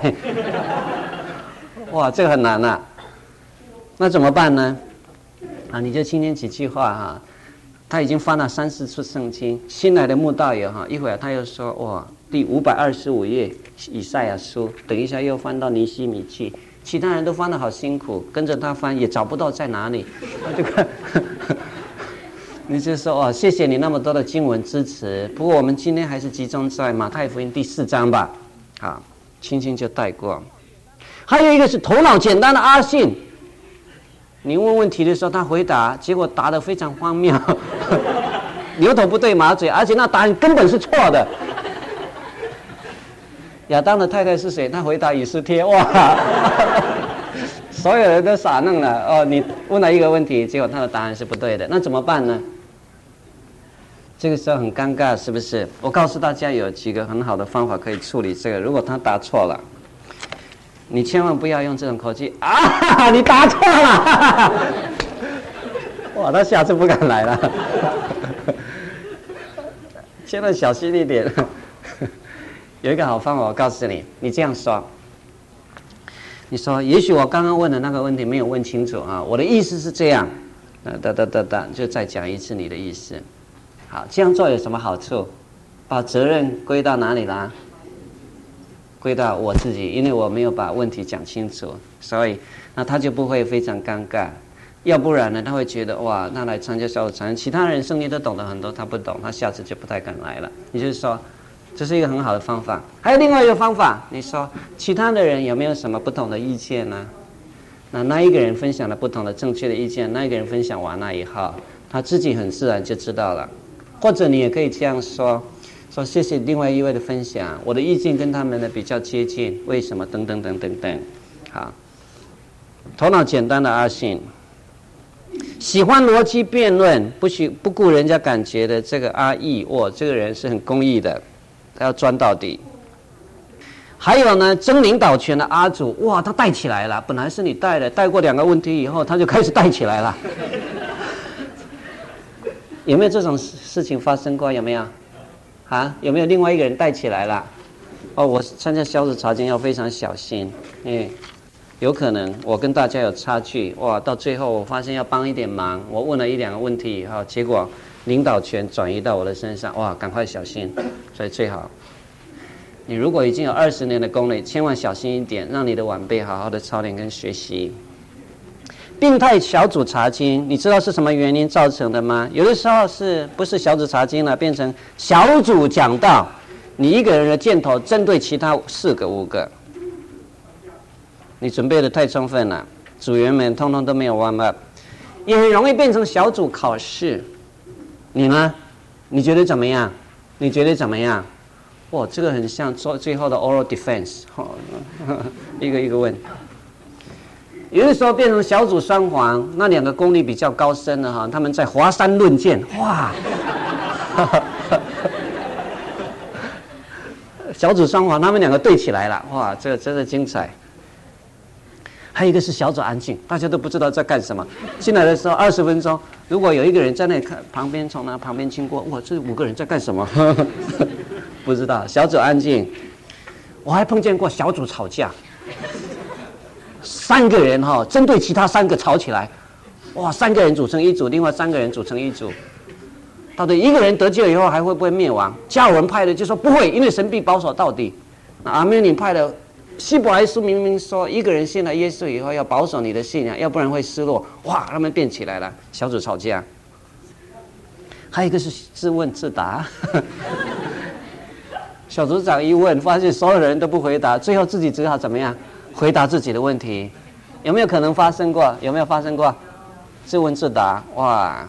哇，这个很难啊。那怎么办呢？啊，你就轻轻几句话哈。他已经翻了三四次圣经，新来的慕道友哈，一会儿他又说哇，第五百二十五页以赛亚书，等一下又翻到尼希米记，其他人都翻得好辛苦，跟着他翻也找不到在哪里，这个你就说哇，谢谢你那么多的经文支持，不过我们今天还是集中在马太福音第四章吧，好，轻轻就带过。还有一个是头脑简单的阿信。你问问题的时候，他回答，结果答得非常荒谬，牛头不对马嘴，而且那答案根本是错的。亚当的太太是谁？他回答以斯帖，哇，所有人都傻愣了。哦，你问了一个问题，结果他的答案是不对的，那怎么办呢？这个时候很尴尬，是不是？我告诉大家有几个很好的方法可以处理这个。如果他答错了，你千万不要用这种口气啊！你答错了，哇，他下次不敢来了，千万小心一点。有一个好方法，我告诉你，你这样说，你说，也许我刚刚问的那个问题没有问清楚啊，我的意思是这样，哒哒哒哒，就再讲一次你的意思。好，这样做有什么好处？把责任归到哪里啦？归到我自己，因为我没有把问题讲清楚，所以那他就不会非常尴尬。要不然呢，他会觉得哇，那来参加小组长，其他人圣经都懂得很多，他不懂，他下次就不太敢来了。也就是说，这是一个很好的方法。还有另外一个方法，你说其他的人有没有什么不同的意见呢？那那一个人分享了不同的正确的意见，那一个人分享完了以后，他自己很自然就知道了。或者你也可以这样说。说谢谢另外一位的分享，我的意见跟他们的比较接近，为什么？等等等等等。好，头脑简单的阿信，喜欢逻辑辩论，不许不顾人家感觉的这个阿义，哇，这个人是很公义的，他要钻到底。还有呢，争领导权的阿祖，哇，他带起来了，本来是你带的，带过两个问题以后，他就开始带起来了。有没有这种事情发生过？有没有？啊，有没有另外一个人带起来了？哦，我参加小组查经要非常小心，因为有可能我跟大家有差距，哇，到最后我发现要帮一点忙，我问了一两个问题以后，结果领导权转移到我的身上，哇，赶快小心。所以最好，你如果已经有二十年的功力，千万小心一点，让你的晚辈好好的操练跟学习。病态小组查经，你知道是什么原因造成的吗？有的时候是不是小组查经了，变成小组讲道，你一个人的箭头针对其他四个五个，你准备的太充分了，组员们通通都没有 warm up， 也很容易变成小组考试。你呢？你觉得怎么样？你觉得怎么样？哇，这个很像做最后的 oral defense， 一个一个问。 有的时候变成小组双簧，那两个功力比较高深的哈，他们在华山论剑，哇！小组双簧，他们两个对起来了，哇，这个真的精彩。还有一个是小组安静，大家都不知道在干什么。进来的时候二十分钟，如果有一个人在那看旁边从那旁边经过，哇，这五个人在干什么？不知道。小组安静，我还碰见过小组吵架，三个人哈、哦、针对其他三个吵起来，哇，三个人组成一组，另外三个人组成一组。到底一个人得救以后还会不会灭亡？加尔文派的就说不会，因为神必保守到底。那阿门尼派的希伯来书明明说，一个人信了耶稣以后要保守你的信仰，要不然会失落。哇，他们变起来了，小组吵架。还有一个是自问自答，小组长一问，发现所有人都不回答，最后自己只好怎么样回答自己的问题。有没有可能发生过？有没有发生过？自问自答，哇！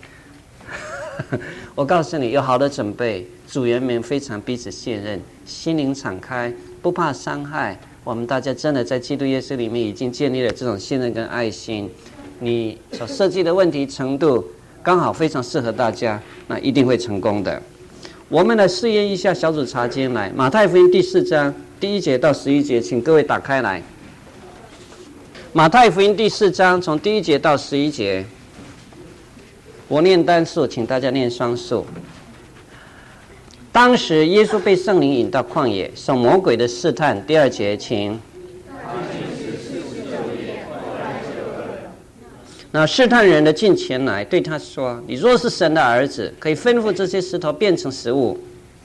我告诉你，有好的准备，组员们非常彼此信任，心灵敞开，不怕伤害。我们大家真的在基督耶稣里面已经建立了这种信任跟爱心。你所设计的问题程度刚好非常适合大家，那一定会成功的。我们来试验一下小组查经来，马太福音第四章第一节到十一节，请各位打开来。马太福音第四章从第一节到十一节。我念单数，请大家念双数。当时耶稣被圣灵引到旷野，受魔鬼的试探。第二节，请。那试探人的近前来，对他说：“你若是神的儿子，可以吩咐这些石头变成食物。”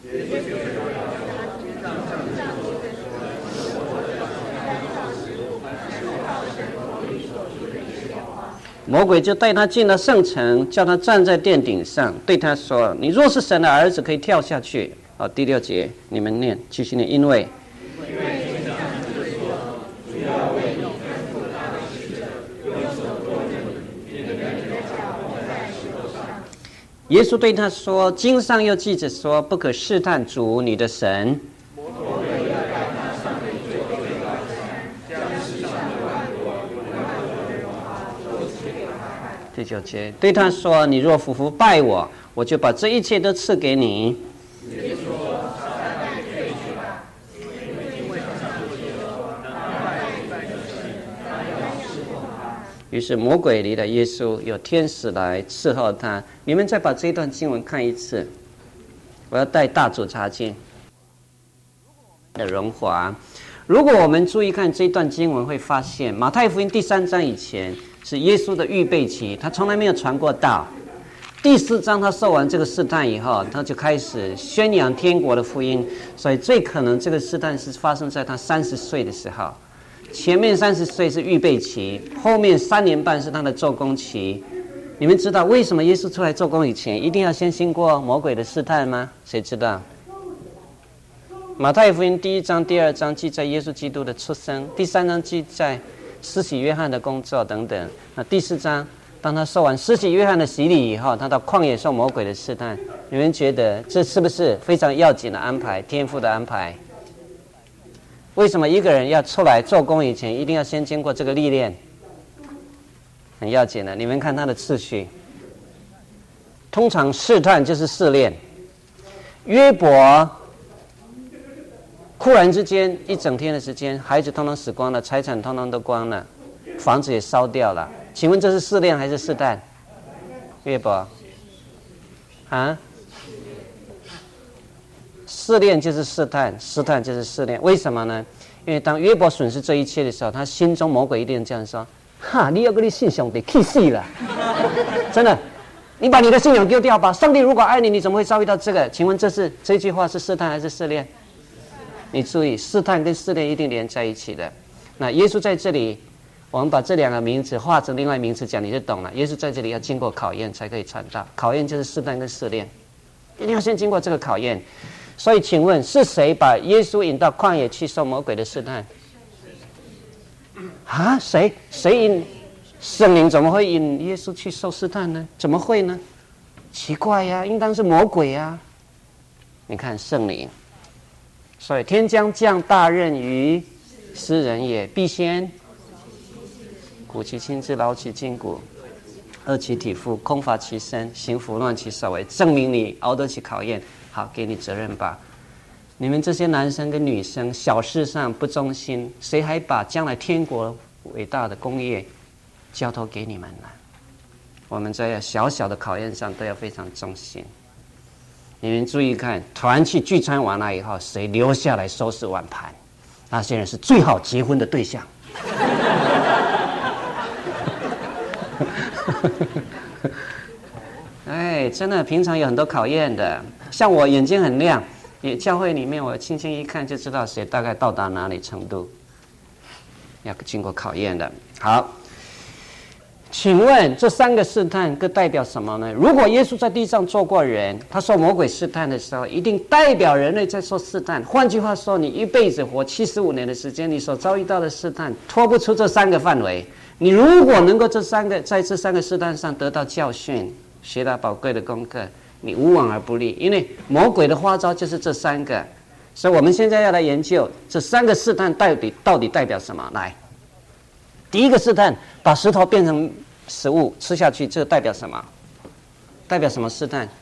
魔鬼就带他进了圣城，叫他站在殿顶上，对他说：“你若是神的儿子，可以跳下去。”好，第六节，你们念，继续念，因为。耶稣对他说：“经上又记着说，不可试探主你的神。”第九节，对他说：“你若俯伏拜我，我就把这一切都赐给你。”于是魔鬼离了耶稣，有天使来伺候他。你们再把这段经文看一次，我要带大组查经的荣华。如果我们注意看这段经文，会发现马太福音第三章以前是耶稣的预备期，他从来没有传过道。第四章他受完这个试探以后，他就开始宣扬天国的福音，所以最可能这个试探是发生在他三十岁的时候。前面三十岁是预备期，后面三年半是他的做工期。你们知道为什么耶稣出来做工以前一定要先经过魔鬼的试探吗？谁知道？马太福音第一章、第二章记载耶稣基督的出生，第三章记载施洗约翰的工作等等。那第四章，当他受完施洗约翰的洗礼以后，他到旷野受魔鬼的试探。你们觉得这是不是非常要紧的安排？天父的安排？为什么一个人要出来做工以前一定要先经过这个历练？很要紧的。你们看他的次序，通常试探就是试炼。约伯忽然之间一整天的时间，孩子通通死光了，财产通通都光了，房子也烧掉了。请问这是试炼还是试探？约伯啊？试炼就是试探，试探就是试炼。为什么呢？因为当约伯损失这一切的时候，他心中魔鬼一定这样说：哈，你要跟你信上帝气死了！真的，你把你的信仰丢掉吧。上帝如果爱你，你怎么会遭遇到这个？请问这是这句话是试探还是试炼？你注意，试探跟试炼一定连在一起的。那耶稣在这里，我们把这两个名词化成另外名词讲，你就懂了。耶稣在这里要经过考验才可以传道，考验就是试探跟试炼，一定要先经过这个考验。所以请问是谁把耶稣引到旷野去受魔鬼的试探？啊，谁谁引？圣灵怎么会引耶稣去受试探呢？怎么会呢？奇怪呀、啊，应当是魔鬼啊！你看圣灵，所以天将降大任于诗人也，必先苦其心志，劳其筋骨，饿其体肤，空乏其身，行拂乱其所为，证明你熬得起考验。好，给你责任吧。你们这些男生跟女生，小事上不忠心，谁还把将来天国伟大的功业交托给你们呢？我们在小小的考验上都要非常忠心。你们注意看，团去聚餐完了以后，谁留下来收拾碗盘？那些人是最好结婚的对象。哎，真的，平常有很多考验的。像我眼睛很亮，也教会里面我轻轻一看就知道谁大概到达哪里程度，要经过考验的。好，请问这三个试探各代表什么呢？如果耶稣在地上做过人，他受魔鬼试探的时候，一定代表人类在受试探。换句话说，你一辈子活七十五年的时间，你所遭遇到的试探脱不出这三个范围。你如果能够这三个在这三个试探上得到教训，学到宝贵的功课，你无往而不利。因为魔鬼的花招就是这三个，所以我们现在要来研究这三个试探到底到底代表什么。来，第一个试探，把石头变成食物吃下去，这个代表什么？代表什么试探？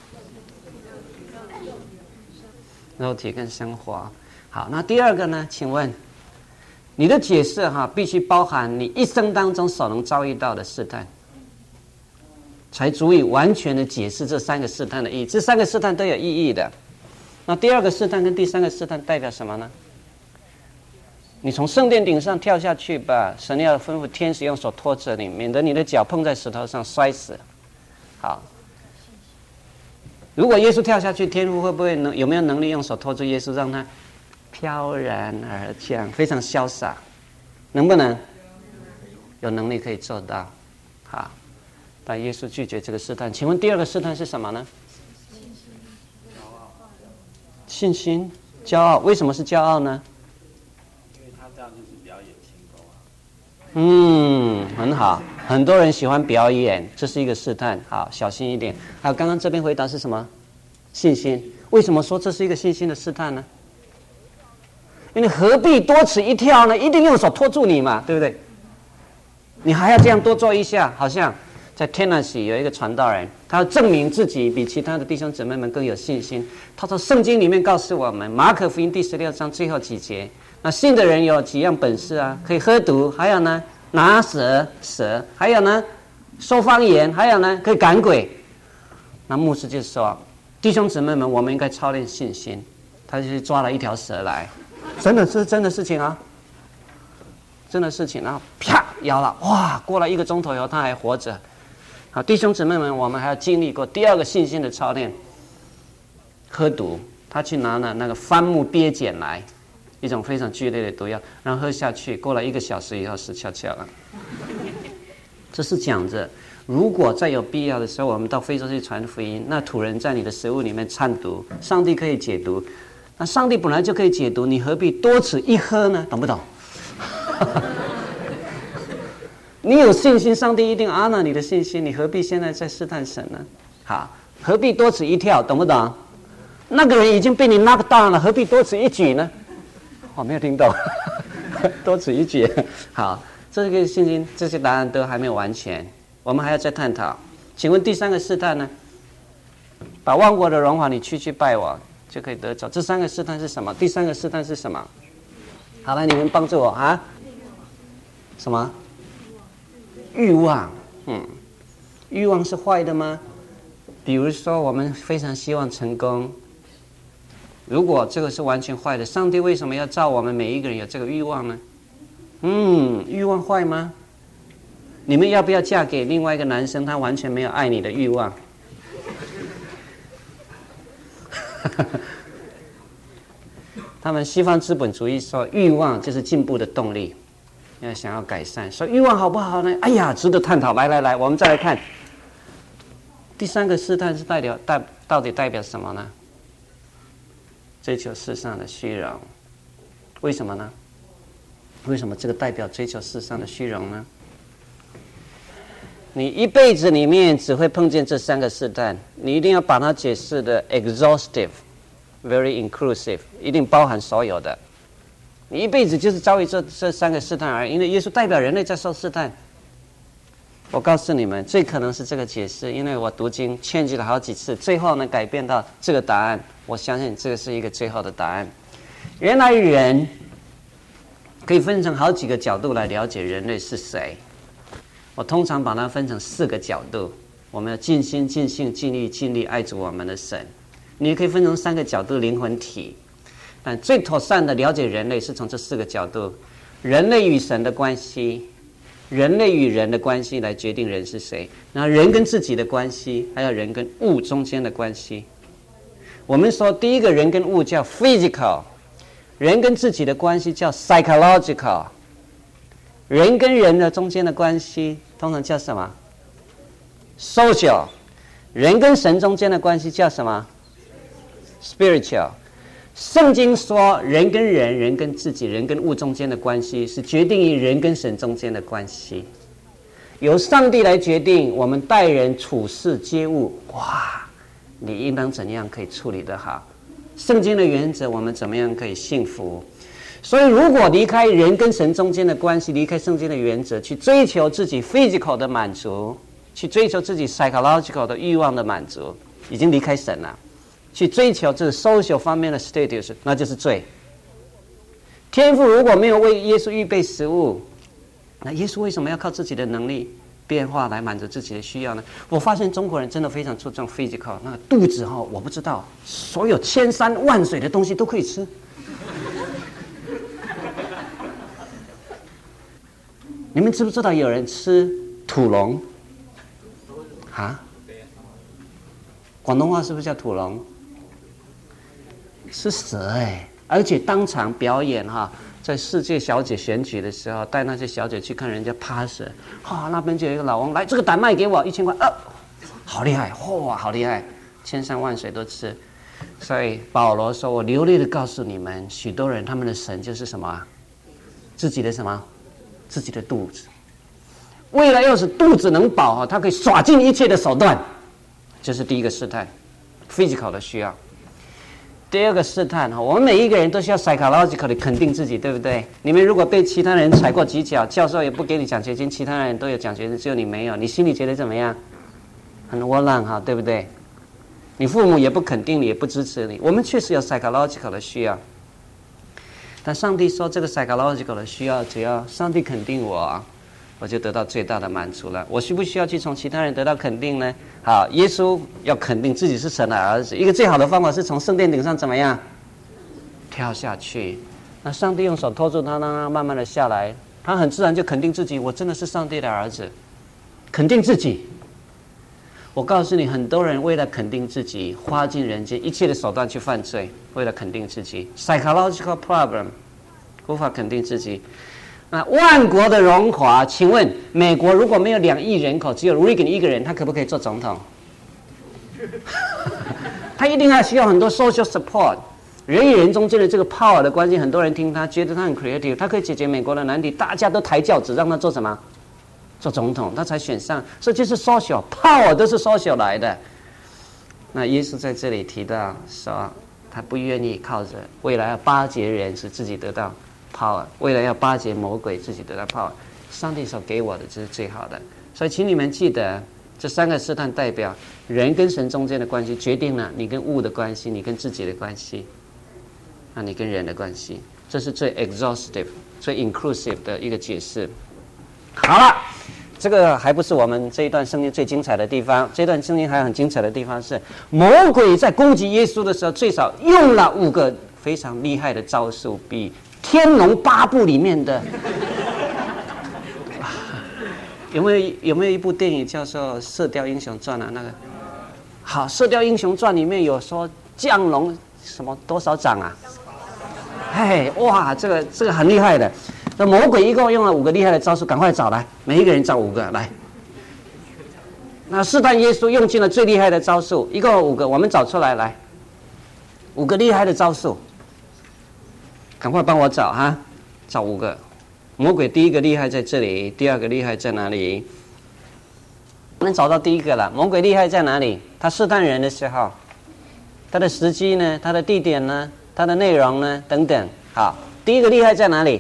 肉体跟生活。好，那第二个呢？请问你的解释哈，必须包含你一生当中所能遭遇到的试探，才足以完全的解释这三个试探的意义。这三个试探都有意义的。那第二个试探跟第三个试探代表什么呢？你从圣殿顶上跳下去吧，神要吩咐天使用手托着你，免得你的脚碰在石头上摔死。好，如果耶稣跳下去，天父会不会能有没有能力用手托住耶稣，让他飘然而降，非常潇洒？能不能？有能力可以做到。好，但耶稣拒绝这个试探。请问第二个试探是什么呢？信心、骄傲。为什么是骄傲呢？嗯，很好，很多人喜欢表演，这是一个试探。好，小心一点。还有刚刚这边回答是什么？信心。为什么说这是一个信心的试探呢？因为何必多此一跳呢？一定用手托住你嘛，对不对？你还要这样多做一下，好像在 Tennessee 有一个传道人，他要证明自己比其他的弟兄姊妹们更有信心。他说圣经里面告诉我们，马可福音第十六章最后几节，那信的人有几样本事啊？可以喝毒，还有呢拿蛇蛇，还有呢说方言，还有呢可以赶鬼。那牧师就说，弟兄姊妹们，我们应该操练信心。他就去抓了一条蛇来，真的是真的事情啊，真的事情。然后啪咬了，哇！过了一个钟头以后，他还活着。好，弟兄姊妹们，我们还要经历过第二个信心的操练，喝毒。他去拿了那个番木鳖碱来，一种非常剧烈的毒药，然后喝下去，过了一个小时以后死翘翘了。这是讲着，如果再有必要的时候，我们到非洲去传福音，那土人在你的食物里面掺毒，上帝可以解毒。那上帝本来就可以解毒，你何必多此一喝呢？懂不懂？你有信心，上帝一定阿纳你的信心，你何必现在在试探神呢？好，何必多此一跳？懂不懂？那个人已经被你 knock down 了，何必多此一举呢？我、哦、没有听懂，多此一举。好，这个信心，这些答案都还没有完全，我们还要再探讨。请问第三个试探呢？把万国的荣华你区区拜我，就可以得着。这三个试探是什么？第三个试探是什么？好了，你们帮助我啊！什么？欲望。嗯，欲望是坏的吗？比如说，我们非常希望成功。如果这个是完全坏的，上帝为什么要造我们每一个人有这个欲望呢？嗯，欲望坏吗？你们要不要嫁给另外一个男生，他完全没有爱你的欲望？他们西方资本主义说，欲望就是进步的动力，要想要改善。说欲望好不好呢？哎呀，值得探讨。来来来，我们再来看第三个试探是代表代到底代表什么呢？追求世上的虚荣。为什么呢？为什么这个代表追求世上的虚荣呢？你一辈子里面只会碰见这三个试探，你一定要把它解释的 exhaustive，very inclusive， 一定包含所有的。 你一辈子就是遭遇这这三个试探而已，因为耶稣代表人类在受试探。我告诉你们，最可能是这个解释，因为我读经劝诫了好几次，最后呢改变到这个答案。我相信这个是一个最后的答案。原来人可以分成好几个角度来了解人类是谁。我通常把它分成四个角度，我们要尽心尽性尽力尽力爱主我们的神。你也可以分成三个角度，灵魂体。但最妥善的了解人类是从这四个角度：人类与神的关系，人类与人的关系来决定人是谁，然后人跟自己的关系，还有人跟物中间的关系。我们说第一个人跟物叫 physical， 人跟自己的关系叫 psychological， 人跟人的中间的关系通常叫什么 social， 人跟神中间的关系叫什么 spiritual。圣经说人跟人，人跟自己，人跟物中间的关系是决定于人跟神中间的关系，由上帝来决定我们待人处事接物。哇，你应当怎样可以处理得好？圣经的原则我们怎么样可以幸福？所以如果离开人跟神中间的关系，离开圣经的原则，去追求自己 physical 的满足，去追求自己 psychological 的欲望的满足，已经离开神了。去追求这个 social 方面的 status， 那就是罪。天父如果没有为耶稣预备食物，那耶稣为什么要靠自己的能力变化来满足自己的需要呢？我发现中国人真的非常注重 physical， 那个肚子哈，我不知道，所有千山万水的东西都可以吃。你们知不知道有人吃土龙？啊？广东话是不是叫土龙？是蛇哎、欸，而且当场表演哈，在世界小姐选举的时候，带那些小姐去看人家趴蛇，哈、哦，那边就有一个老翁来，这个胆卖给我一千块，呃，好厉害，哇，好厉害，千山万水都吃。所以保罗说：“我流利的告诉你们，许多人他们的神就是什么？自己的什么？自己的肚子。为了要使肚子能饱哈，他可以耍尽一切的手段。这是第一个试探 ，physical 的需要。”第二个试探哈，我们每一个人都需要 psychological 的肯定自己，对不对？你们如果被其他人踩过几脚，教授也不给你奖学金，其他人都有奖学金，只有你没有，你心里觉得怎么样？很窝囊哈，对不对？你父母也不肯定你，也不支持你。我们确实有 psychological 的需要，但上帝说这个 psychological 的需要，只要上帝肯定我，我就得到最大的满足了。我需不需要去从其他人得到肯定呢？好，耶稣要肯定自己是神的儿子，一个最好的方法是从圣殿顶上怎么样跳下去。那上帝用手托住他，让他慢慢的下来，他很自然就肯定自己，我真的是上帝的儿子，肯定自己。我告诉你，很多人为了肯定自己，花尽人间一切的手段去犯罪，为了肯定自己 ，psychological problem， 无法肯定自己。那万国的荣华，请问美国如果没有两亿人口，只有 Reagan 一个人，他可不可以做总统？他一定还需要很多 social support， 人与人中间的这个 power 的关系，很多人听他觉得他很 creative， 他可以解决美国的难题，大家都抬轿子让他做什么？做总统，他才选上，所以就是 social power 都是 social 来的。那耶稣在这里提到说，他不愿意靠着未来要巴结人使自己得到power， 为了要巴结魔鬼自己得到 power， 上帝所给我的这是最好的。所以请你们记得，这三个试探代表人跟神中间的关系，决定了你跟物的关系，你跟自己的关系，那你跟人的关系，这是最 exhaustive 最 inclusive 的一个解释。好了，这个还不是我们这一段圣经最精彩的地方。这段圣经还有很精彩的地方是，魔鬼在攻击耶稣的时候，最少用了五个非常厉害的招数，比天龙八部里面的有没有有没有一部电影叫做《射雕英雄传》啊？那个好，《射雕英雄传》里面有说降龙什么多少掌啊？哎，哇，这个这个很厉害的。那魔鬼一共用了五个厉害的招数，赶快找来，每一个人找五个来。那试探耶稣用尽了最厉害的招数，一共有五个，我们找出来来，五个厉害的招数。赶快帮我找哈，找五个。魔鬼第一个厉害在这里，第二个厉害在哪里？我们找到第一个了。魔鬼厉害在哪里？他试探人的时候，他的时机呢？他的地点呢？他的内容呢？等等。好， 第一个厉害在哪里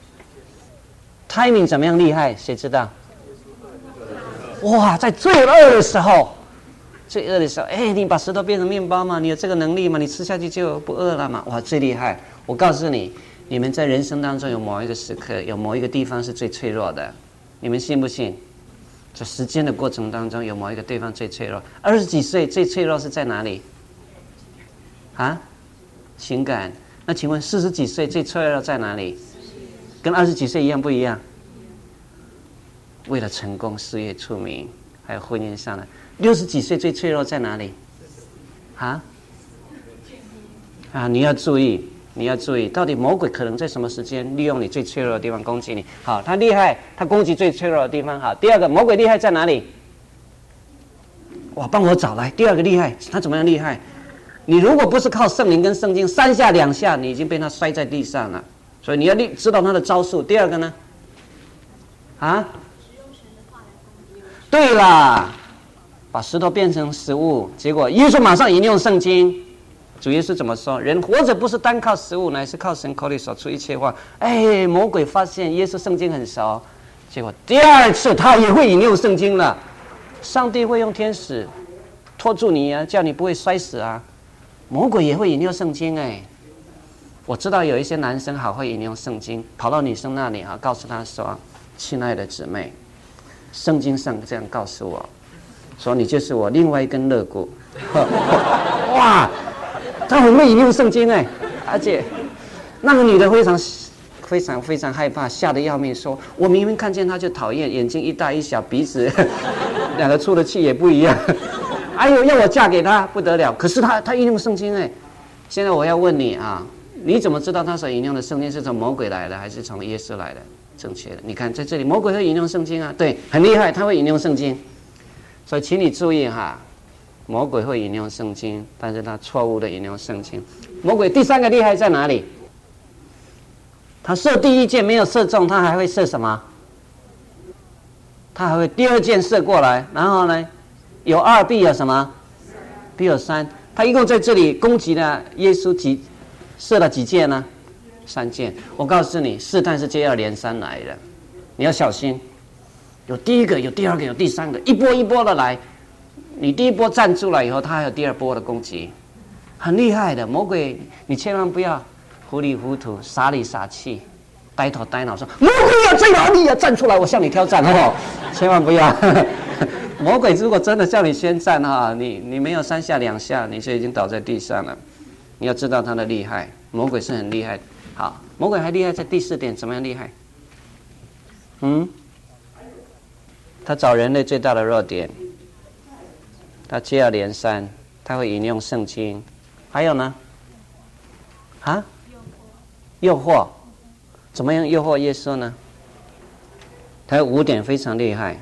？timing 怎么样厉害？谁知道？哇，在最饿的时候，最饿的时候，哎，你把石头变成面包吗？你有这个能力吗？你吃下去就不饿了吗？哇，最厉害！我告诉你，你们在人生当中有某一个时刻，有某一个地方是最脆弱的，你们信不信？在时间的过程当中，有某一个地方最脆弱。二十几岁最脆弱是在哪里？啊？情感。那请问四十几岁最脆弱在哪里？跟二十几岁一样不一样？为了成功、事业出名，还有婚姻上的。六十几岁最脆弱在哪里？啊？啊！你要注意，你要注意，到底魔鬼可能在什么时间利用你最脆弱的地方攻击你？好，他厉害，他攻击最脆弱的地方。好，第二个，魔鬼厉害在哪里？哇，帮我找来。第二个厉害，他怎么样厉害？你如果不是靠圣灵跟圣经，三下两下你已经被他摔在地上了。所以你要知道他的招数。第二个呢？啊？对啦，把石头变成食物，结果耶稣马上引用圣经。主耶稣怎么说？人活着不是单靠食物，乃是靠神口里所出一切话。哎，魔鬼发现耶稣圣经很熟，结果第二次他也会引用圣经了。上帝会用天使拖住你啊，叫你不会摔死啊。魔鬼也会引用圣经哎。我知道有一些男生好会引用圣经，跑到女生那里啊，告诉她说：“亲爱的姊妹。”圣经上这样告诉我，说你就是我另外一根肋骨。哇，他很会引用圣经哎，而且那个女的非常非常非常害怕，吓得要命，说我明明看见他就讨厌，眼睛一大一小，鼻子两个出的气也不一样。哎呦，要我嫁给他不得了。可是他他引用圣经哎，现在我要问你啊，你怎么知道他所引用的圣经是从魔鬼来的，还是从耶稣来的？正确的，你看在这里，魔鬼会引用圣经啊，对，很厉害，他会引用圣经，所以请你注意哈，魔鬼会引用圣经，但是他错误的引用圣经。魔鬼第三个厉害在哪里？他射第一箭没有射中，他还会射什么？他还会第二箭射过来，然后呢，有二必有什么？必有三。他一共在这里攻击了耶稣几射了几箭呢？三箭。我告诉你，试探是接二连三来的，你要小心。有第一个，有第二个，有第三个，一波一波的来。你第一波站住了以后，他还有第二波的攻击，很厉害的。魔鬼，你千万不要糊里糊涂、傻里傻气、呆头呆脑说魔鬼啊，在哪里啊？站出来，我向你挑战哦！千万不要。魔鬼如果真的叫你先站哈，你你没有三下两下，你就已经倒在地上了。你要知道他的厉害，魔鬼是很厉害的。好，魔鬼还厉害在第四点，怎么样厉害？嗯，他找人类最大的弱点，他接二连三，他会引用圣经，还有呢？啊？诱惑，怎么样诱惑耶稣呢？他有五点非常厉害。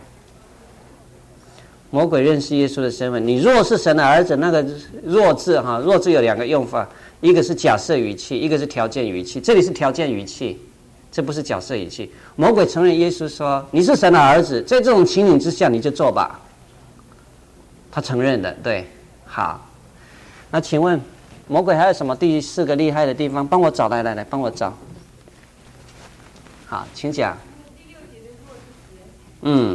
魔鬼认识耶稣的身份，你若是神的儿子，那个若字哈，若字有两个用法。一个是假设语气，一个是条件语气。这里是条件语气，这不是假设语气。魔鬼承认耶稣说你是神的儿子，在这种情景之下你就做吧。他承认的，对，好。那请问魔鬼还有什么第四个厉害的地方？帮我找来，来来，帮我找。好，请讲。嗯。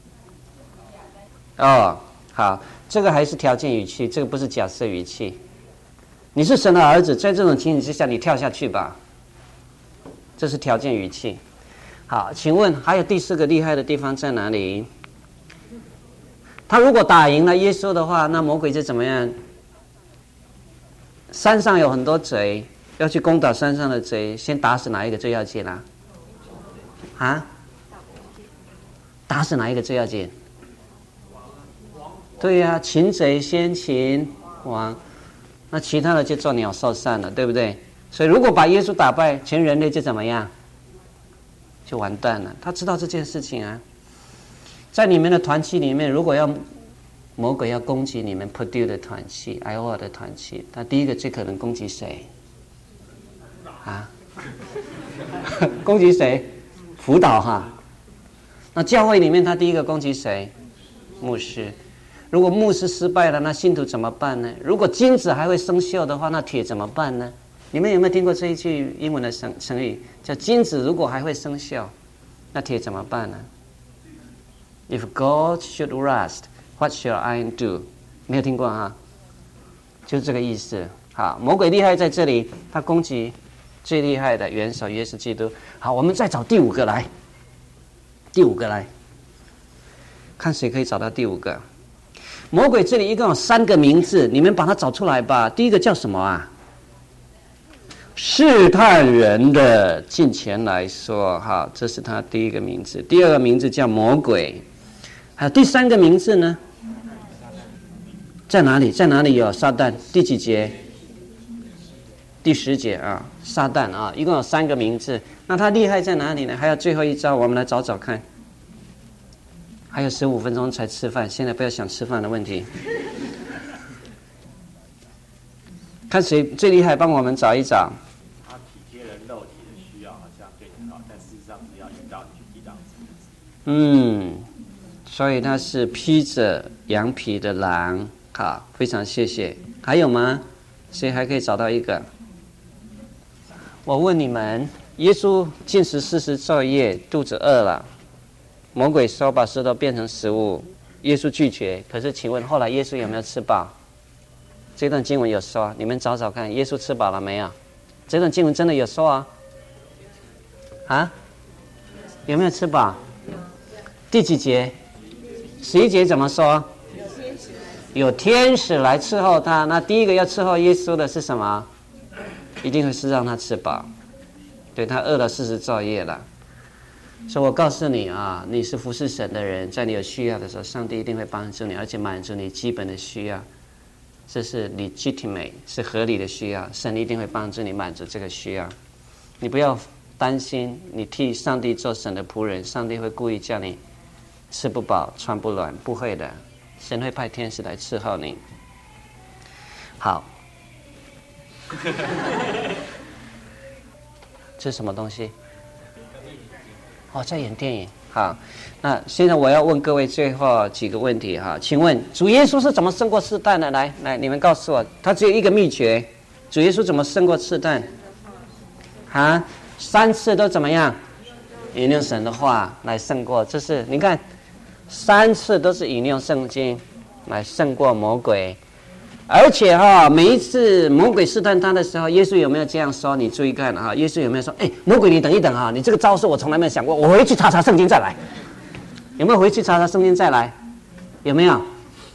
哦，好，这个还是条件语气，这个不是假设语气。你是神的儿子，在这种情景之下，你跳下去吧。这是条件语气。好，请问还有第四个厉害的地方在哪里？他如果打赢了耶稣的话，那魔鬼就怎么样？山上有很多贼，要去攻打山上的贼，先打死哪一个最要紧啊？啊？打死哪一个最要紧？对呀、啊，擒贼先擒王。那其他的就做鸟兽散了，对不对？所以如果把耶稣打败，全人类就怎么样？就完蛋了。他知道这件事情啊。在你们的团契里面，如果要魔鬼要攻击你们 Purdue 的团契、I O R 的团契，他第一个最可能攻击谁？啊？攻击谁？辅导哈。那教会里面他第一个攻击谁？牧师。如果牧师失败了，那信徒怎么办呢？如果金子还会生锈的话，那铁怎么办呢？ 你们有没有听过这一句英文的成成语，叫金子如果还会生锈，那铁怎么办呢？ If gold should rust, what shall iron do？ 没有听过哈？就是这个意思。好，魔鬼厉害在这里，他攻击最厉害的元首耶稣基督。好，我们再找第五个来，第五个来，看谁可以找到第五个。魔鬼这里一共有三个名字，你们把它找出来吧。第一个叫什么啊？试探人的，近前来说，好，这是他第一个名字。第二个名字叫魔鬼。还有第三个名字呢？在哪里？在哪里有撒旦？第几节？第十节啊，撒旦啊，一共有三个名字。那他厉害在哪里呢？还有最后一招，我们来找找看。还有十五分钟才吃饭，现在不要想吃饭的问题。看谁最厉害，帮我们找一找。 他体贴人肉体的需要，好像对你好，但事实上是要引导你去抵挡神。 嗯。所以它是披着羊皮的狼，好，非常谢谢。还有吗？谁还可以找到一个？我问你们，耶稣禁食四十昼夜，肚子饿了，魔鬼说把石头变成食物，耶稣拒绝。可是请问后来耶稣有没有吃饱？这段经文有说，你们找找看，耶稣吃饱了没有？这段经文真的有说啊？啊？有没有吃饱？第几节？十一节怎么说？有天使来伺候他。那第一个要伺候耶稣的是什么？一定会是让他吃饱。对，他饿了四十昼夜了。所以我告诉你啊，你是服侍神的人，在你有需要的时候，上帝一定会帮助你，而且满足你基本的需要。这是 legitimate， 是合理的需要，神一定会帮助你满足这个需要。你不要担心，你替上帝做神的仆人，上帝会故意叫你吃不饱穿不暖，不会的，神会派天使来伺候你。好，这是什么东西？哦，在演电影。好，那现在我要问各位最后几个问题哈，请问主耶稣是怎么胜过试探的？来来，你们告诉我，他只有一个秘诀，主耶稣怎么胜过试探？啊，三次都怎么样？引用神的话来胜过，这是你看。三次都是引用圣经来胜过魔鬼，而且哈、哦，每一次魔鬼试探他的时候，耶稣有没有这样说？你注意看哈，耶稣有没有说：“哎，魔鬼，你等一等哈，你这个招式我从来没有想过，我回去查查圣经再来。”有没有回去查查圣经再来？有没有？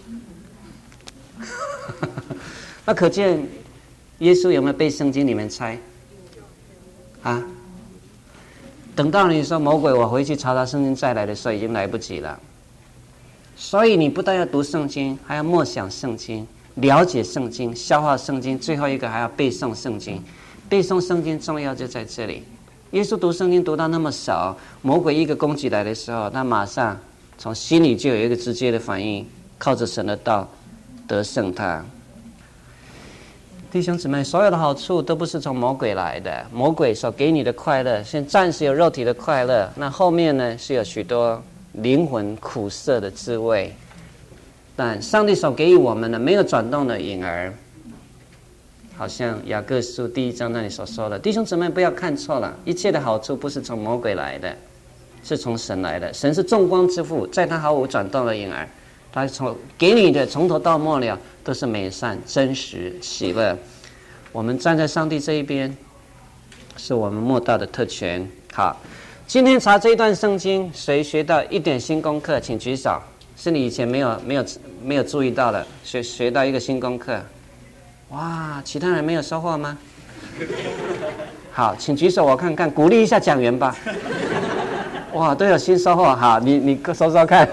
那可见耶稣有没有被圣经里面猜？啊？等到你说魔鬼，我回去查查圣经再来的时候，已经来不及了。所以你不但要读圣经，还要默想圣经，了解圣经，消化圣经，最后一个还要背诵圣经。背诵圣经重要就在这里。耶稣读圣经读到那么少，魔鬼一个攻击来的时候，他马上从心里就有一个直接的反应，靠着神的道得胜他。弟兄姊妹，所有的好处都不是从魔鬼来的，魔鬼所给你的快乐，先暂时有肉体的快乐，那后面呢是有许多灵魂苦涩的滋味。但上帝所给予我们的没有转动的影儿，好像雅各书第一章那里所说的，弟兄姊妹不要看错了，一切的好处不是从魔鬼来的，是从神来的。神是众光之父，在他毫无转动的影儿，他从给你的从头到末了都是美善、真实、喜乐。我们站在上帝这一边，是我们莫大的特权。好，今天查这一段圣经，谁学到一点新功课，请举手。是你以前没有没有没有注意到的，学学到一个新功课。哇，其他人没有收获吗？好，请举手，我看看，鼓励一下讲员吧。哇，都有新收获。好，你你说说看。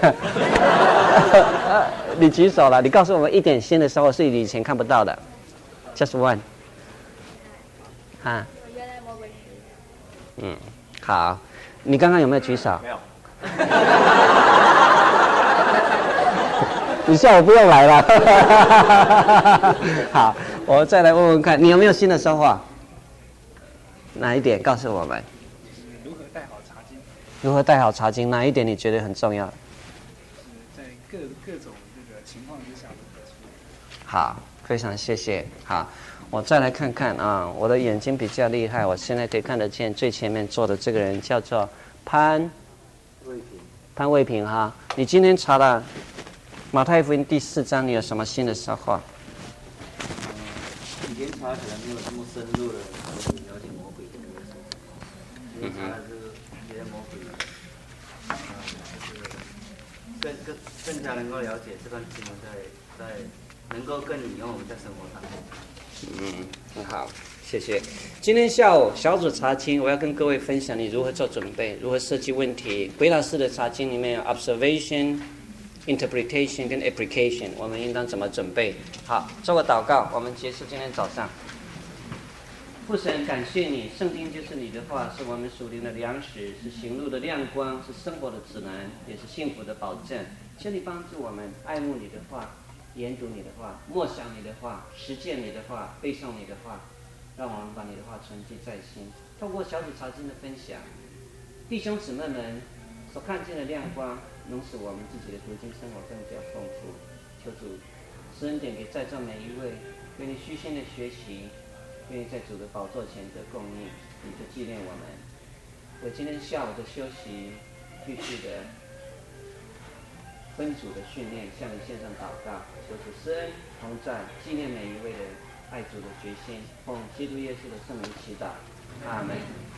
你举手了，你告诉我们一点新的收获是你以前看不到的。Just one。啊。原来魔鬼是。嗯，好，你刚刚有没有举手？ 没有。 你下午不用来了。好，我再来问问看，你有没有新的收获？哪一点？告诉我们。 如何带好茶巾？ 如何带好茶巾？哪一点你觉得很重要？ 在各各种这个情况之下如何处理？ 好，非常谢谢。好，我再来看看啊，我的眼睛比较厉害，我现在可以看得见最前面坐的这个人叫做潘卫平。潘卫平哈，你今天查了马太福音第四章，你有什么新的消化？ 以前查可能没有这么深入的了解魔鬼的这个事情，因为查的是别的魔鬼，啊、就是更更更加能够了解这段经文在在能够更引用我们在生活当中。 嗯，很好，谢谢。今天下午小组查经，我要跟各位分享你如何做准备，如何设计问题。鬼老师的查经里面有 observation、interpretation 跟 application， 我们应当怎么准备？好，做个祷告，我们结束今天早上。父神，感谢你，圣经就是你的话，是我们属灵的粮食，是行路的亮光，是生活的指南，也是幸福的保证。求你帮助我们爱慕你的话，研读你的话，默想你的话，实践你的话，背诵你的话，让我们把你的话存记在心。透过小组查经的分享，弟兄姊妹们所看见的亮光，能使我们自己的读经生活更加丰富。求主施恩典给在座每一位，愿你虚心的学习，愿意在主的宝座前得供应，你就纪念我们。为今天下午的休息，继续的分组的训练，向你献上祷告，求主施恩同在，纪念每一位的爱主的决心，奉基督耶稣的圣名祈祷，阿门。